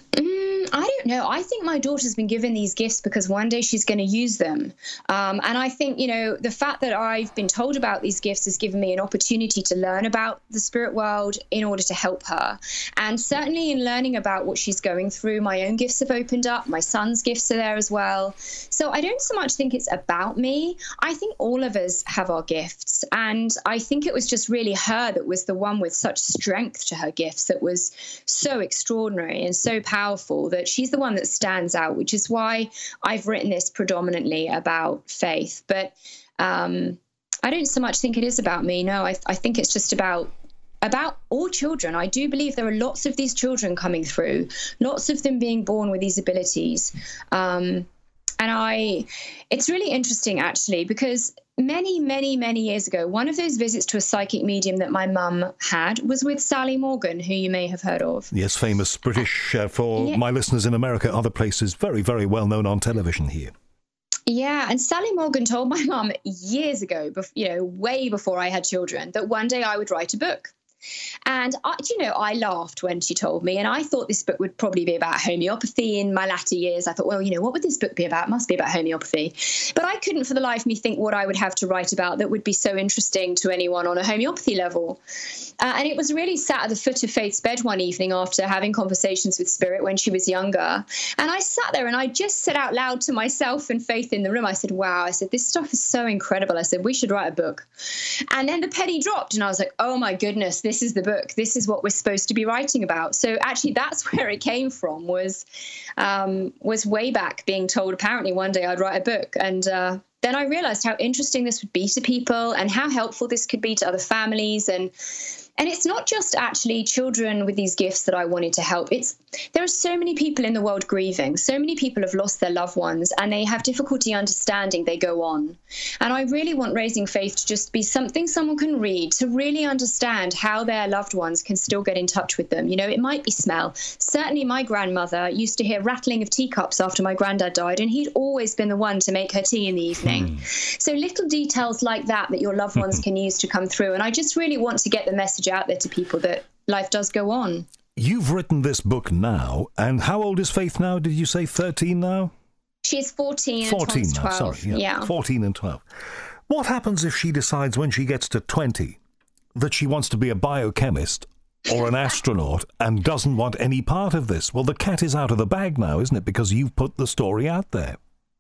I don't know. I think my daughter's been given these gifts because one day she's going to use them. And I think, the fact that I've been told about these gifts has given me an opportunity to learn about the spirit world in order to help her. And certainly in learning about what she's going through, my own gifts have opened up. My son's gifts are there as well. So I don't so much think it's about me. I think all of us have our gifts. And I think it was just really her that was the one with such strength to her gifts that was so extraordinary and so powerful that she's the one that stands out, which is why I've written this predominantly about faith. But I don't so much think it is about me. No, I think it's just about all children. I do believe there are lots of these children coming through, lots of them being born with these abilities. It's really interesting, actually, because many, many, many years ago, one of those visits to a psychic medium that my mum had was with Sally Morgan, who you may have heard of. Yes, famous British, for my listeners in America, other places, very, very well known on television here. Yeah, and Sally Morgan told my mum years ago, way before I had children, that one day I would write a book. And I laughed when she told me, and I thought this book would probably be about homeopathy. In my latter years, I thought, well, what would this book be about? It must be about homeopathy. But I couldn't for the life of me think what I would have to write about that would be so interesting to anyone on a homeopathy level. And it was really sat at the foot of Faith's bed one evening after having conversations with Spirit when she was younger. And I sat there and I just said out loud to myself and Faith in the room, I said, wow, I said, this stuff is so incredible. I said, we should write a book. And then the penny dropped and I was like, oh my goodness, this is the book. This is what we're supposed to be writing about. So actually that's where it came from, was way back being told apparently one day I'd write a book. And then I realized how interesting this would be to people and how helpful this could be to other families. And it's not just actually children with these gifts that I wanted to help. There are so many people in the world grieving. So many people have lost their loved ones and they have difficulty understanding they go on. And I really want Raising Faith to just be something someone can read to really understand how their loved ones can still get in touch with them. It might be smell. Certainly my grandmother used to hear rattling of teacups after my granddad died, and he'd always been the one to make her tea in the evening. So little details like that your loved ones can use to come through. And I just really want to get the message out there to people that life does go on. You've written this book now, and how old is Faith now? Did you say 13 now? She's 14 and 14 now, 12. sorry. Yeah, 14 and 12. What happens if she decides when she gets to 20 that she wants to be a biochemist or an astronaut and doesn't want any part of this? Well, the cat is out of the bag now, isn't it? Because you've put the story out there.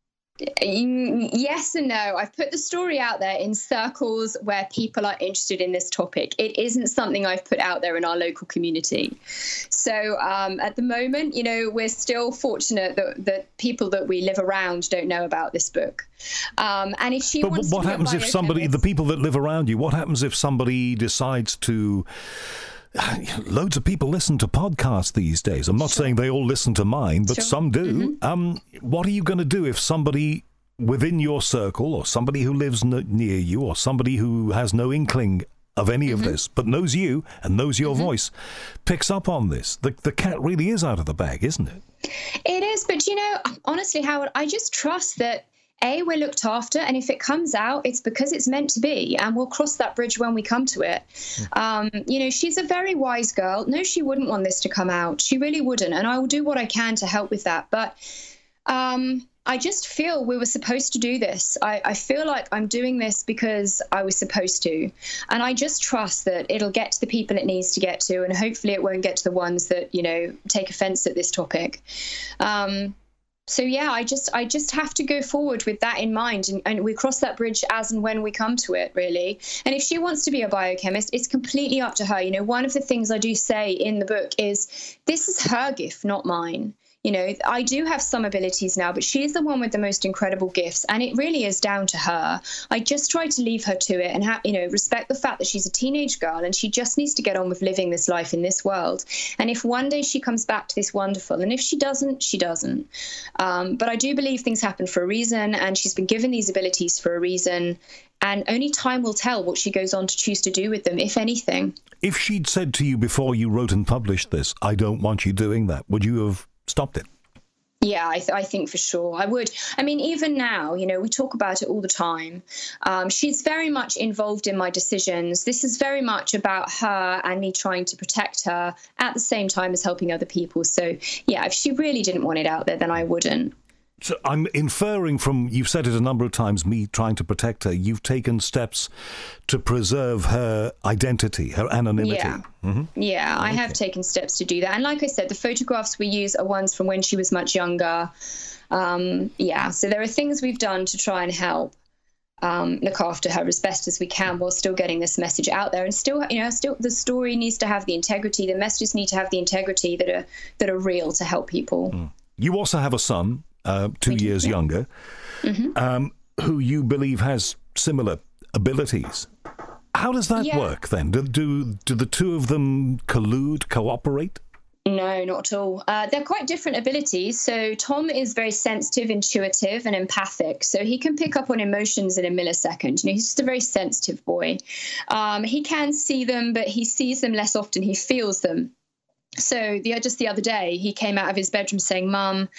Yes and no. I've put the story out there in circles where people are interested in this topic. It isn't something I've put out there in our local community. So at the moment, we're still fortunate that people that we live around don't know about this book. And if she wants what to happens if somebody, the people that live around you, what happens if somebody decides to... Loads of people listen to podcasts these days. I'm not saying they all listen to mine, but some do. What are you going to do if somebody within your circle, or somebody who lives near you, or somebody who has no inkling of any of this, but knows you and knows your voice, picks up on this? The cat really is out of the bag, isn't it? It is, but honestly, Howard, I just trust that we're looked after, and if it comes out, it's because it's meant to be, and we'll cross that bridge when we come to it. She's a very wise girl. No, she wouldn't want this to come out. She really wouldn't, and I will do what I can to help with that. But I just feel we were supposed to do this. I feel like I'm doing this because I was supposed to, and I just trust that it'll get to the people it needs to get to, and hopefully it won't get to the ones that, take offense at this topic. So, yeah, I just have to go forward with that in mind, and we cross that bridge as and when we come to it, really. And if she wants to be a biochemist, it's completely up to her. One of the things I do say in the book is this is her gift, not mine. I do have some abilities now, but she's the one with the most incredible gifts, and it really is down to her. I just try to leave her to it and, respect the fact that she's a teenage girl and she just needs to get on with living this life in this world. And if one day she comes back to this, wonderful. And if she doesn't, she doesn't. But I do believe things happen for a reason, and she's been given these abilities for a reason. And only time will tell what she goes on to choose to do with them, if anything. If she'd said to you before you wrote and published this, I don't want you doing that, would you have stopped it? Yeah, I think for sure I would. I mean, even now, we talk about it all the time. She's very much involved in my decisions. This is very much about her and me trying to protect her at the same time as helping other people. So, yeah, if she really didn't want it out there, then I wouldn't. So I'm inferring from, you've said it a number of times, me trying to protect her, you've taken steps to preserve her identity, her anonymity. Yeah, yeah, I have taken steps to do that. And like I said, the photographs we use are ones from when she was much younger. So there are things we've done to try and help look after her as best as we can while still getting this message out there. And still the story needs to have the integrity, the messages need to have the integrity that are real to help people. You also have a son. 2 years younger, who you believe has similar abilities. How does that work then? Do the two of them collude, cooperate? No, not at all. They're quite different abilities. So Tom is very sensitive, intuitive, and empathic. So he can pick up on emotions in a millisecond. He's just a very sensitive boy. He can see them, but he sees them less often. He feels them. So just the other day, he came out of his bedroom saying, "Mum,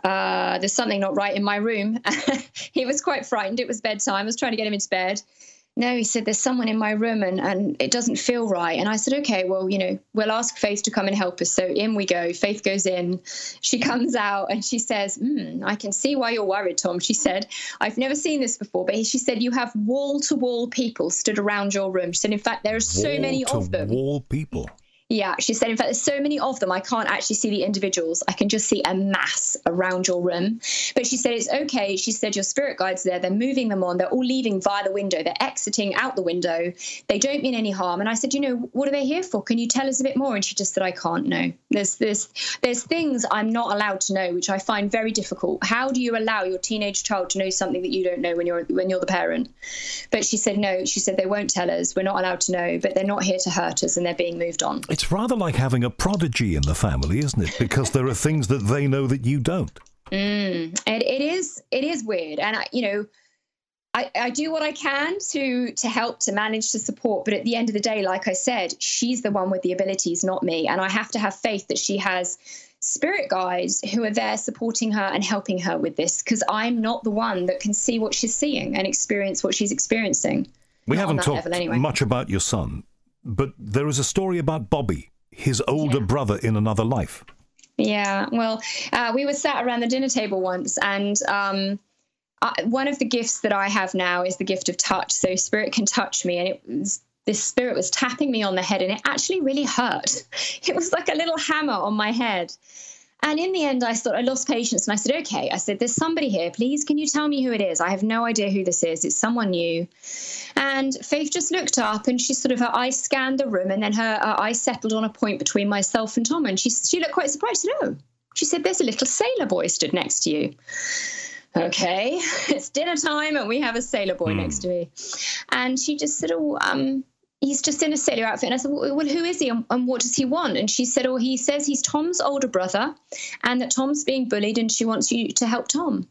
there's something not right in my room." He was quite frightened. It was bedtime. I was trying to get him into bed. no, he said, there's someone in my room and it doesn't feel right. And I said, okay, well, we'll ask Faith to come and help us. So in we go. Faith goes in. She comes out and she says, I can see why you're worried, Tom. She said, I've never seen this before. But she said, you have wall-to-wall people stood around your room. She said, in fact, there are so many of them. Wall people. Yeah, she said, in fact, there's so many of them, I can't actually see the individuals. I can just see a mass around your room. But she said, it's okay. She said, your spirit guides there. They're moving them on. They're all leaving via the window. They're exiting out the window. They don't mean any harm. And I said, what are they here for? Can you tell us a bit more? And she just said, I can't know. There's things I'm not allowed to know, which I find very difficult. How do you allow your teenage child to know something that you don't know when you're the parent? But she said, no. She said, they won't tell us. We're not allowed to know. But they're not here to hurt us, and they're being moved on. It's rather like having a prodigy in the family, isn't it? Because there are things that they know that you don't. And it is weird. And I do what I can to help, to manage, to support. But at the end of the day, like I said, she's the one with the abilities, not me. And I have to have faith that she has spirit guides who are there supporting her and helping her with this, because I'm not the one that can see what she's seeing and experience what she's experiencing. We haven't talked much about your son, but there is a story about Bobby, his older brother in another life. Yeah, well, we were sat around the dinner table once, and one of the gifts that I have now is the gift of touch. So spirit can touch me, and this spirit was tapping me on the head, and it actually really hurt. It was like a little hammer on my head. And in the end, I lost patience, and I said, okay, I said, there's somebody here. Please, can you tell me who it is? I have no idea who this is. It's someone new. And Faith just looked up, and she her eyes scanned the room, and then her eyes settled on a point between myself and Tom. And she looked quite surprised. She said, oh, she said, there's a little sailor boy stood next to you. Okay, it's dinner time, and we have a sailor boy next to me. And she just said, he's just in a sailor outfit. And I said, well, who is he and what does he want? And she said, he says he's Tom's older brother and that Tom's being bullied and she wants you to help Tom.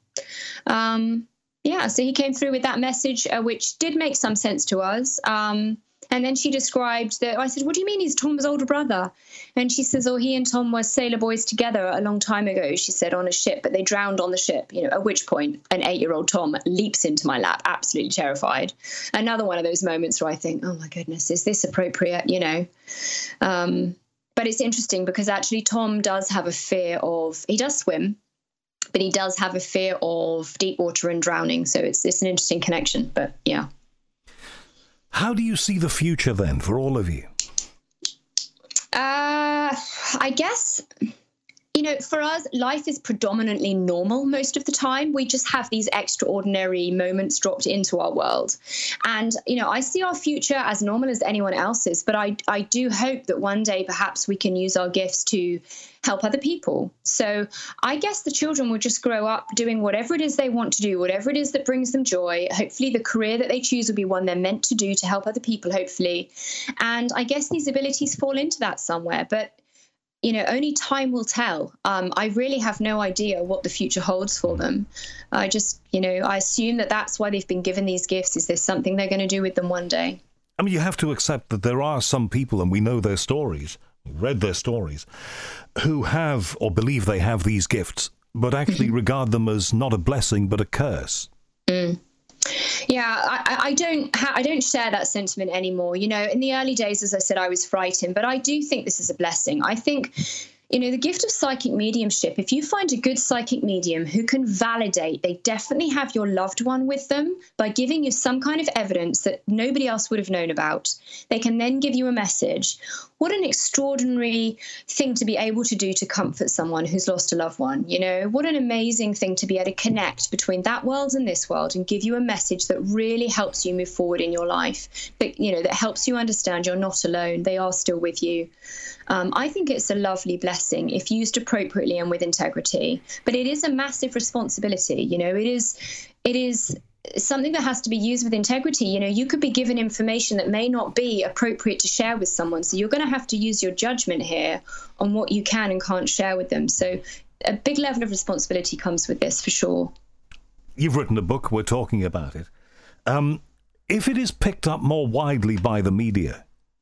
So he came through with that message, which did make some sense to us. And then she described that. I said, what do you mean he's Tom's older brother? And she says, he and Tom were sailor boys together a long time ago, she said, on a ship, but they drowned on the ship, at which point an 8-year-old Tom leaps into my lap, absolutely terrified. Another one of those moments where I think, oh, my goodness, is this appropriate, But it's interesting because actually Tom does have a fear he does swim, but he does have a fear of deep water and drowning. So it's an interesting connection, but yeah. How do you see the future then for all of you? I guess, for us, life is predominantly normal most of the time. We just have these extraordinary moments dropped into our world. And, I see our future as normal as anyone else's, but I do hope that one day perhaps we can use our gifts to help other people. So I guess the children will just grow up doing whatever it is they want to do, whatever it is that brings them joy. Hopefully the career that they choose will be one they're meant to do to help other people, hopefully. And I guess these abilities fall into that somewhere. But only time will tell. I really have no idea what the future holds for them. I just, I assume that that's why they've been given these gifts, is there's something they're going to do with them one day. I mean, you have to accept that there are some people, and we know their stories, read their stories, who have or believe they have these gifts, but actually regard them as not a blessing, but a curse. Yeah, I don't share that sentiment anymore. In the early days, as I said, I was frightened, but I do think this is a blessing. I think, the gift of psychic mediumship, if you find a good psychic medium who can validate they definitely have your loved one with them by giving you some kind of evidence that nobody else would have known about, they can then give you a message. What an extraordinary thing to be able to do to comfort someone who's lost a loved one. What an amazing thing to be able to connect between that world and this world and give you a message that really helps you move forward in your life, that helps you understand you're not alone. They are still with you. I think it's a lovely blessing if used appropriately and with integrity, but it is a massive responsibility. It is something that has to be used with integrity. You could be given information that may not be appropriate to share with someone. So you're going to have to use your judgment here on what you can and can't share with them. So a big level of responsibility comes with this, for sure. You've written a book. We're talking about it. If it is picked up more widely by the media,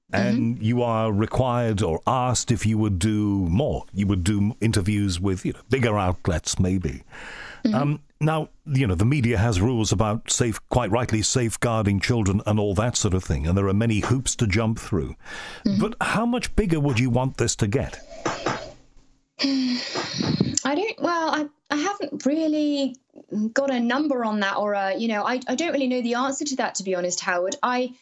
and you are required or asked if you would do more. You would do interviews with bigger outlets, maybe. Now, the media has rules about quite rightly safeguarding children and all that sort of thing, and there are many hoops to jump through. But how much bigger would you want this to get? I haven't really got a number on that, or I don't really know the answer to that, to be honest, Howard.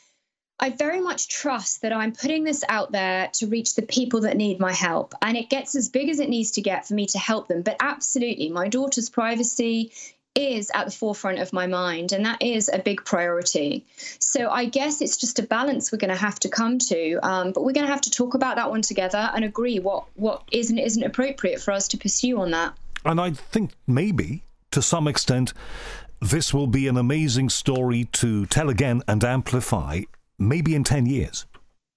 I very much trust that I'm putting this out there to reach the people that need my help, and it gets as big as it needs to get for me to help them. But absolutely, my daughter's privacy is at the forefront of my mind, and that is a big priority. So I guess it's just a balance we're going to have to come to, but we're going to have to talk about that one together and agree what is and isn't appropriate for us to pursue on that. And I think maybe, to some extent, this will be an amazing story to tell again and amplify, maybe in 10 years.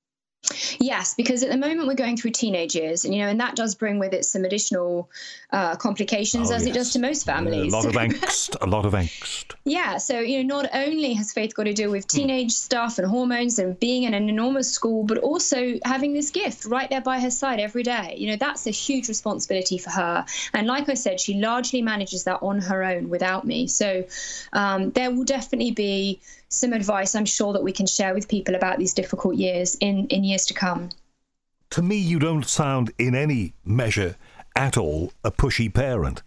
Yes, because at the moment we're going through teenage years, and that does bring with it some additional complications, it does to most families. A lot of angst. Yeah, so, not only has Faith got to deal with teenage stuff and hormones and being in an enormous school, but also having this gift right there by her side every day. That's a huge responsibility for her. And like I said, she largely manages that on her own without me. So there will definitely be some advice, I'm sure, that we can share with people about these difficult years in years to come. To me, you don't sound in any measure at all a pushy parent.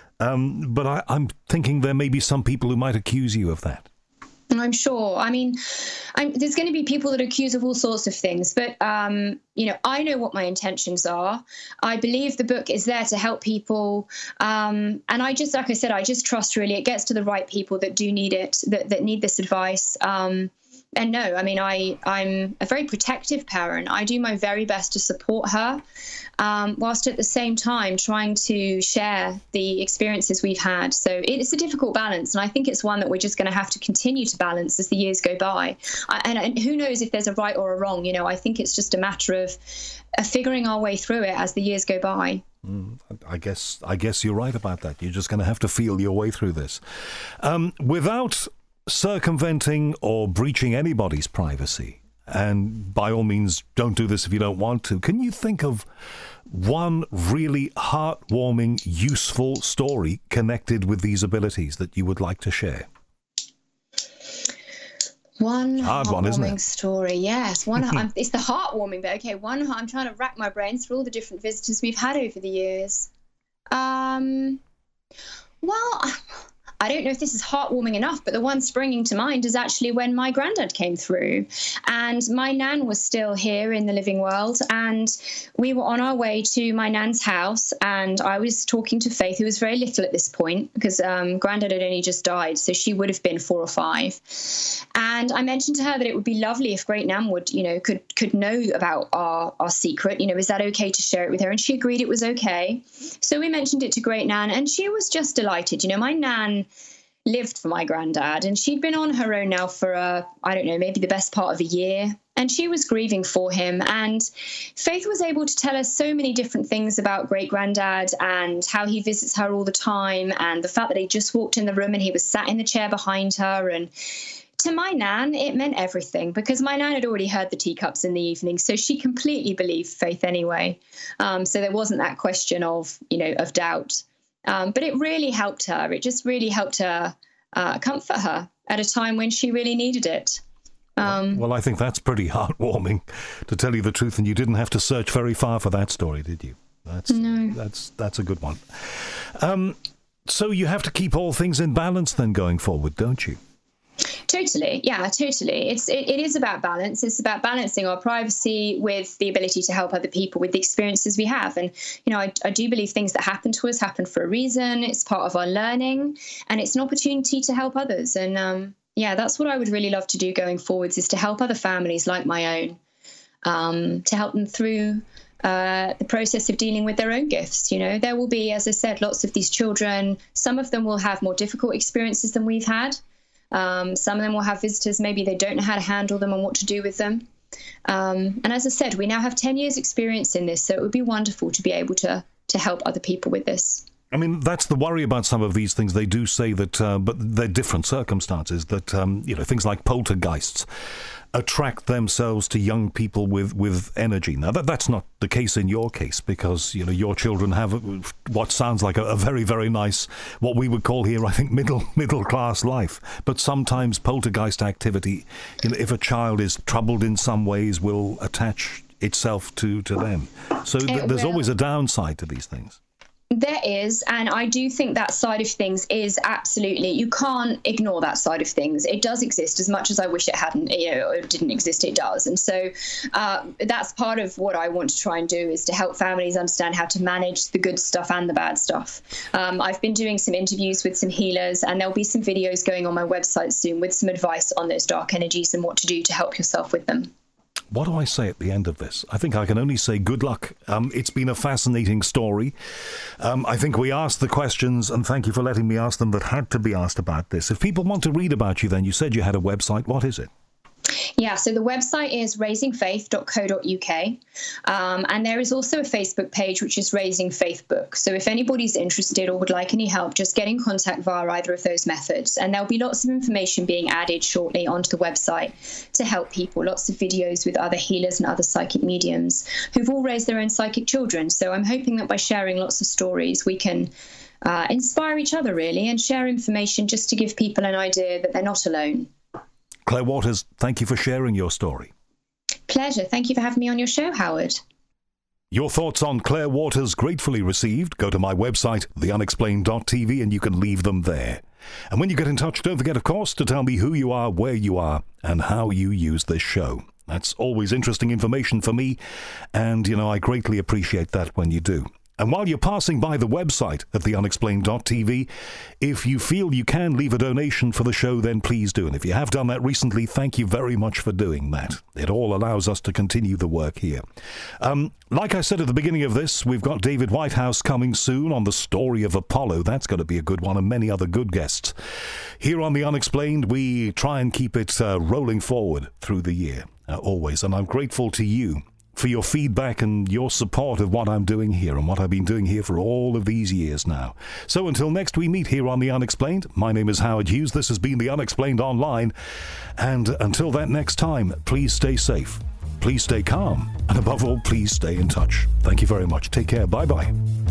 But I'm thinking there may be some people who might accuse you of that. I'm sure. There's going to be people that accuse of all sorts of things, but, I know what my intentions are. I believe the book is there to help people. And I just, like I said, I just trust really it gets to the right people that do need it, that need this advice. And no, I'm a very protective parent. I do my very best to support her, whilst at the same time trying to share the experiences we've had. So it's a difficult balance, and I think it's one that we're just going to have to continue to balance as the years go by. And who knows if there's a right or a wrong? I think it's just a matter of figuring our way through it as the years go by. I guess you're right about that. You're just going to have to feel your way through this. Without circumventing or breaching anybody's privacy, and by all means don't do this if you don't want to, can you think of one really heartwarming, useful story connected with these abilities that you would like to share? One heartwarming story, yes. It's the heartwarming bit. Okay, I'm trying to rack my brains through all the different visitors we've had over the years. I don't know if this is heartwarming enough, but the one springing to mind is actually when my granddad came through, and my nan was still here in the living world, and we were on our way to my nan's house, and I was talking to Faith, who was very little at this point because granddad had only just died, so she would have been 4 or 5. And I mentioned to her that it would be lovely if Great Nan would, could know about our secret. Is that okay to share it with her? And she agreed it was okay. So we mentioned it to Great Nan, and she was just delighted. My nan lived for my granddad, and she'd been on her own now for maybe the best part of a year, and she was grieving for him. And Faith was able to tell us so many different things about great granddad and how he visits her all the time, and the fact that he just walked in the room and he was sat in the chair behind her. And to my nan, it meant everything, because my nan had already heard the teacups in the evening, so she completely believed Faith anyway. So there wasn't that question of doubt. But it really helped her. It just really helped her comfort her at a time when she really needed it. Well, I think that's pretty heartwarming, to tell you the truth, and you didn't have to search very far for that story, did you? That's a good one. So you have to keep all things in balance then going forward, don't you? Totally. Yeah, totally. It is about balance. It's about balancing our privacy with the ability to help other people with the experiences we have. And, I do believe things that happen to us happen for a reason. It's part of our learning, and it's an opportunity to help others. And that's what I would really love to do going forwards, is to help other families like my own, to help them through the process of dealing with their own gifts. There will be, as I said, lots of these children. Some of them will have more difficult experiences than we've had. Some of them will have visitors, maybe they don't know how to handle them and what to do with them. And as I said, we now have 10 years experience in this, so it would be wonderful to be able to help other people with this. I mean, that's the worry about some of these things. They do say that, but they're different circumstances, that, things like poltergeists attract themselves to young people with energy. Now, that's not the case in your case, because, your children have what sounds like a very, very nice, what we would call here, I think, middle class life. But sometimes poltergeist activity, if a child is troubled in some ways, will attach itself to them. So there's always a downside to these things. There is, and I do think that side of things is absolutely, you can't ignore that side of things. It does exist. As much as I wish it hadn't, or it didn't exist, it does. And so that's part of what I want to try and do, is to help families understand how to manage the good stuff and the bad stuff. I've been doing some interviews with some healers, and there'll be some videos going on my website soon with some advice on those dark energies and what to do to help yourself with them. What do I say at the end of this? I think I can only say good luck. It's been a fascinating story. I think we asked the questions, and thank you for letting me ask them, that had to be asked about this. If people want to read about you, then you said you had a website. What is it? Yeah, so the website is raisingfaith.co.uk, and there is also a Facebook page, which is Raising Faith Book. So if anybody's interested or would like any help, just get in contact via either of those methods. And there'll be lots of information being added shortly onto the website to help people, lots of videos with other healers and other psychic mediums who've all raised their own psychic children. So I'm hoping that by sharing lots of stories, we can inspire each other, really, and share information just to give people an idea that they're not alone. Claire Waters, thank you for sharing your story. Pleasure. Thank you for having me on your show, Howard. Your thoughts on Claire Waters gratefully received. Go to my website, theunexplained.tv, and you can leave them there. And when you get in touch, don't forget, of course, to tell me who you are, where you are, and how you use this show. That's always interesting information for me, and, I greatly appreciate that when you do. And while you're passing by the website at theunexplained.tv, if you feel you can leave a donation for the show, then please do. And if you have done that recently, thank you very much for doing that. It all allows us to continue the work here. Like I said at the beginning of this, we've got David Whitehouse coming soon on the story of Apollo. That's going to be a good one, and many other good guests. Here on The Unexplained, we try and keep it rolling forward through the year, always. And I'm grateful to you for your feedback and your support of what I'm doing here and what I've been doing here for all of these years now. So until next we meet here on The Unexplained, my name is Howard Hughes. This has been The Unexplained Online. And until that next time, please stay safe, please stay calm, and above all, please stay in touch. Thank you very much. Take care. Bye-bye.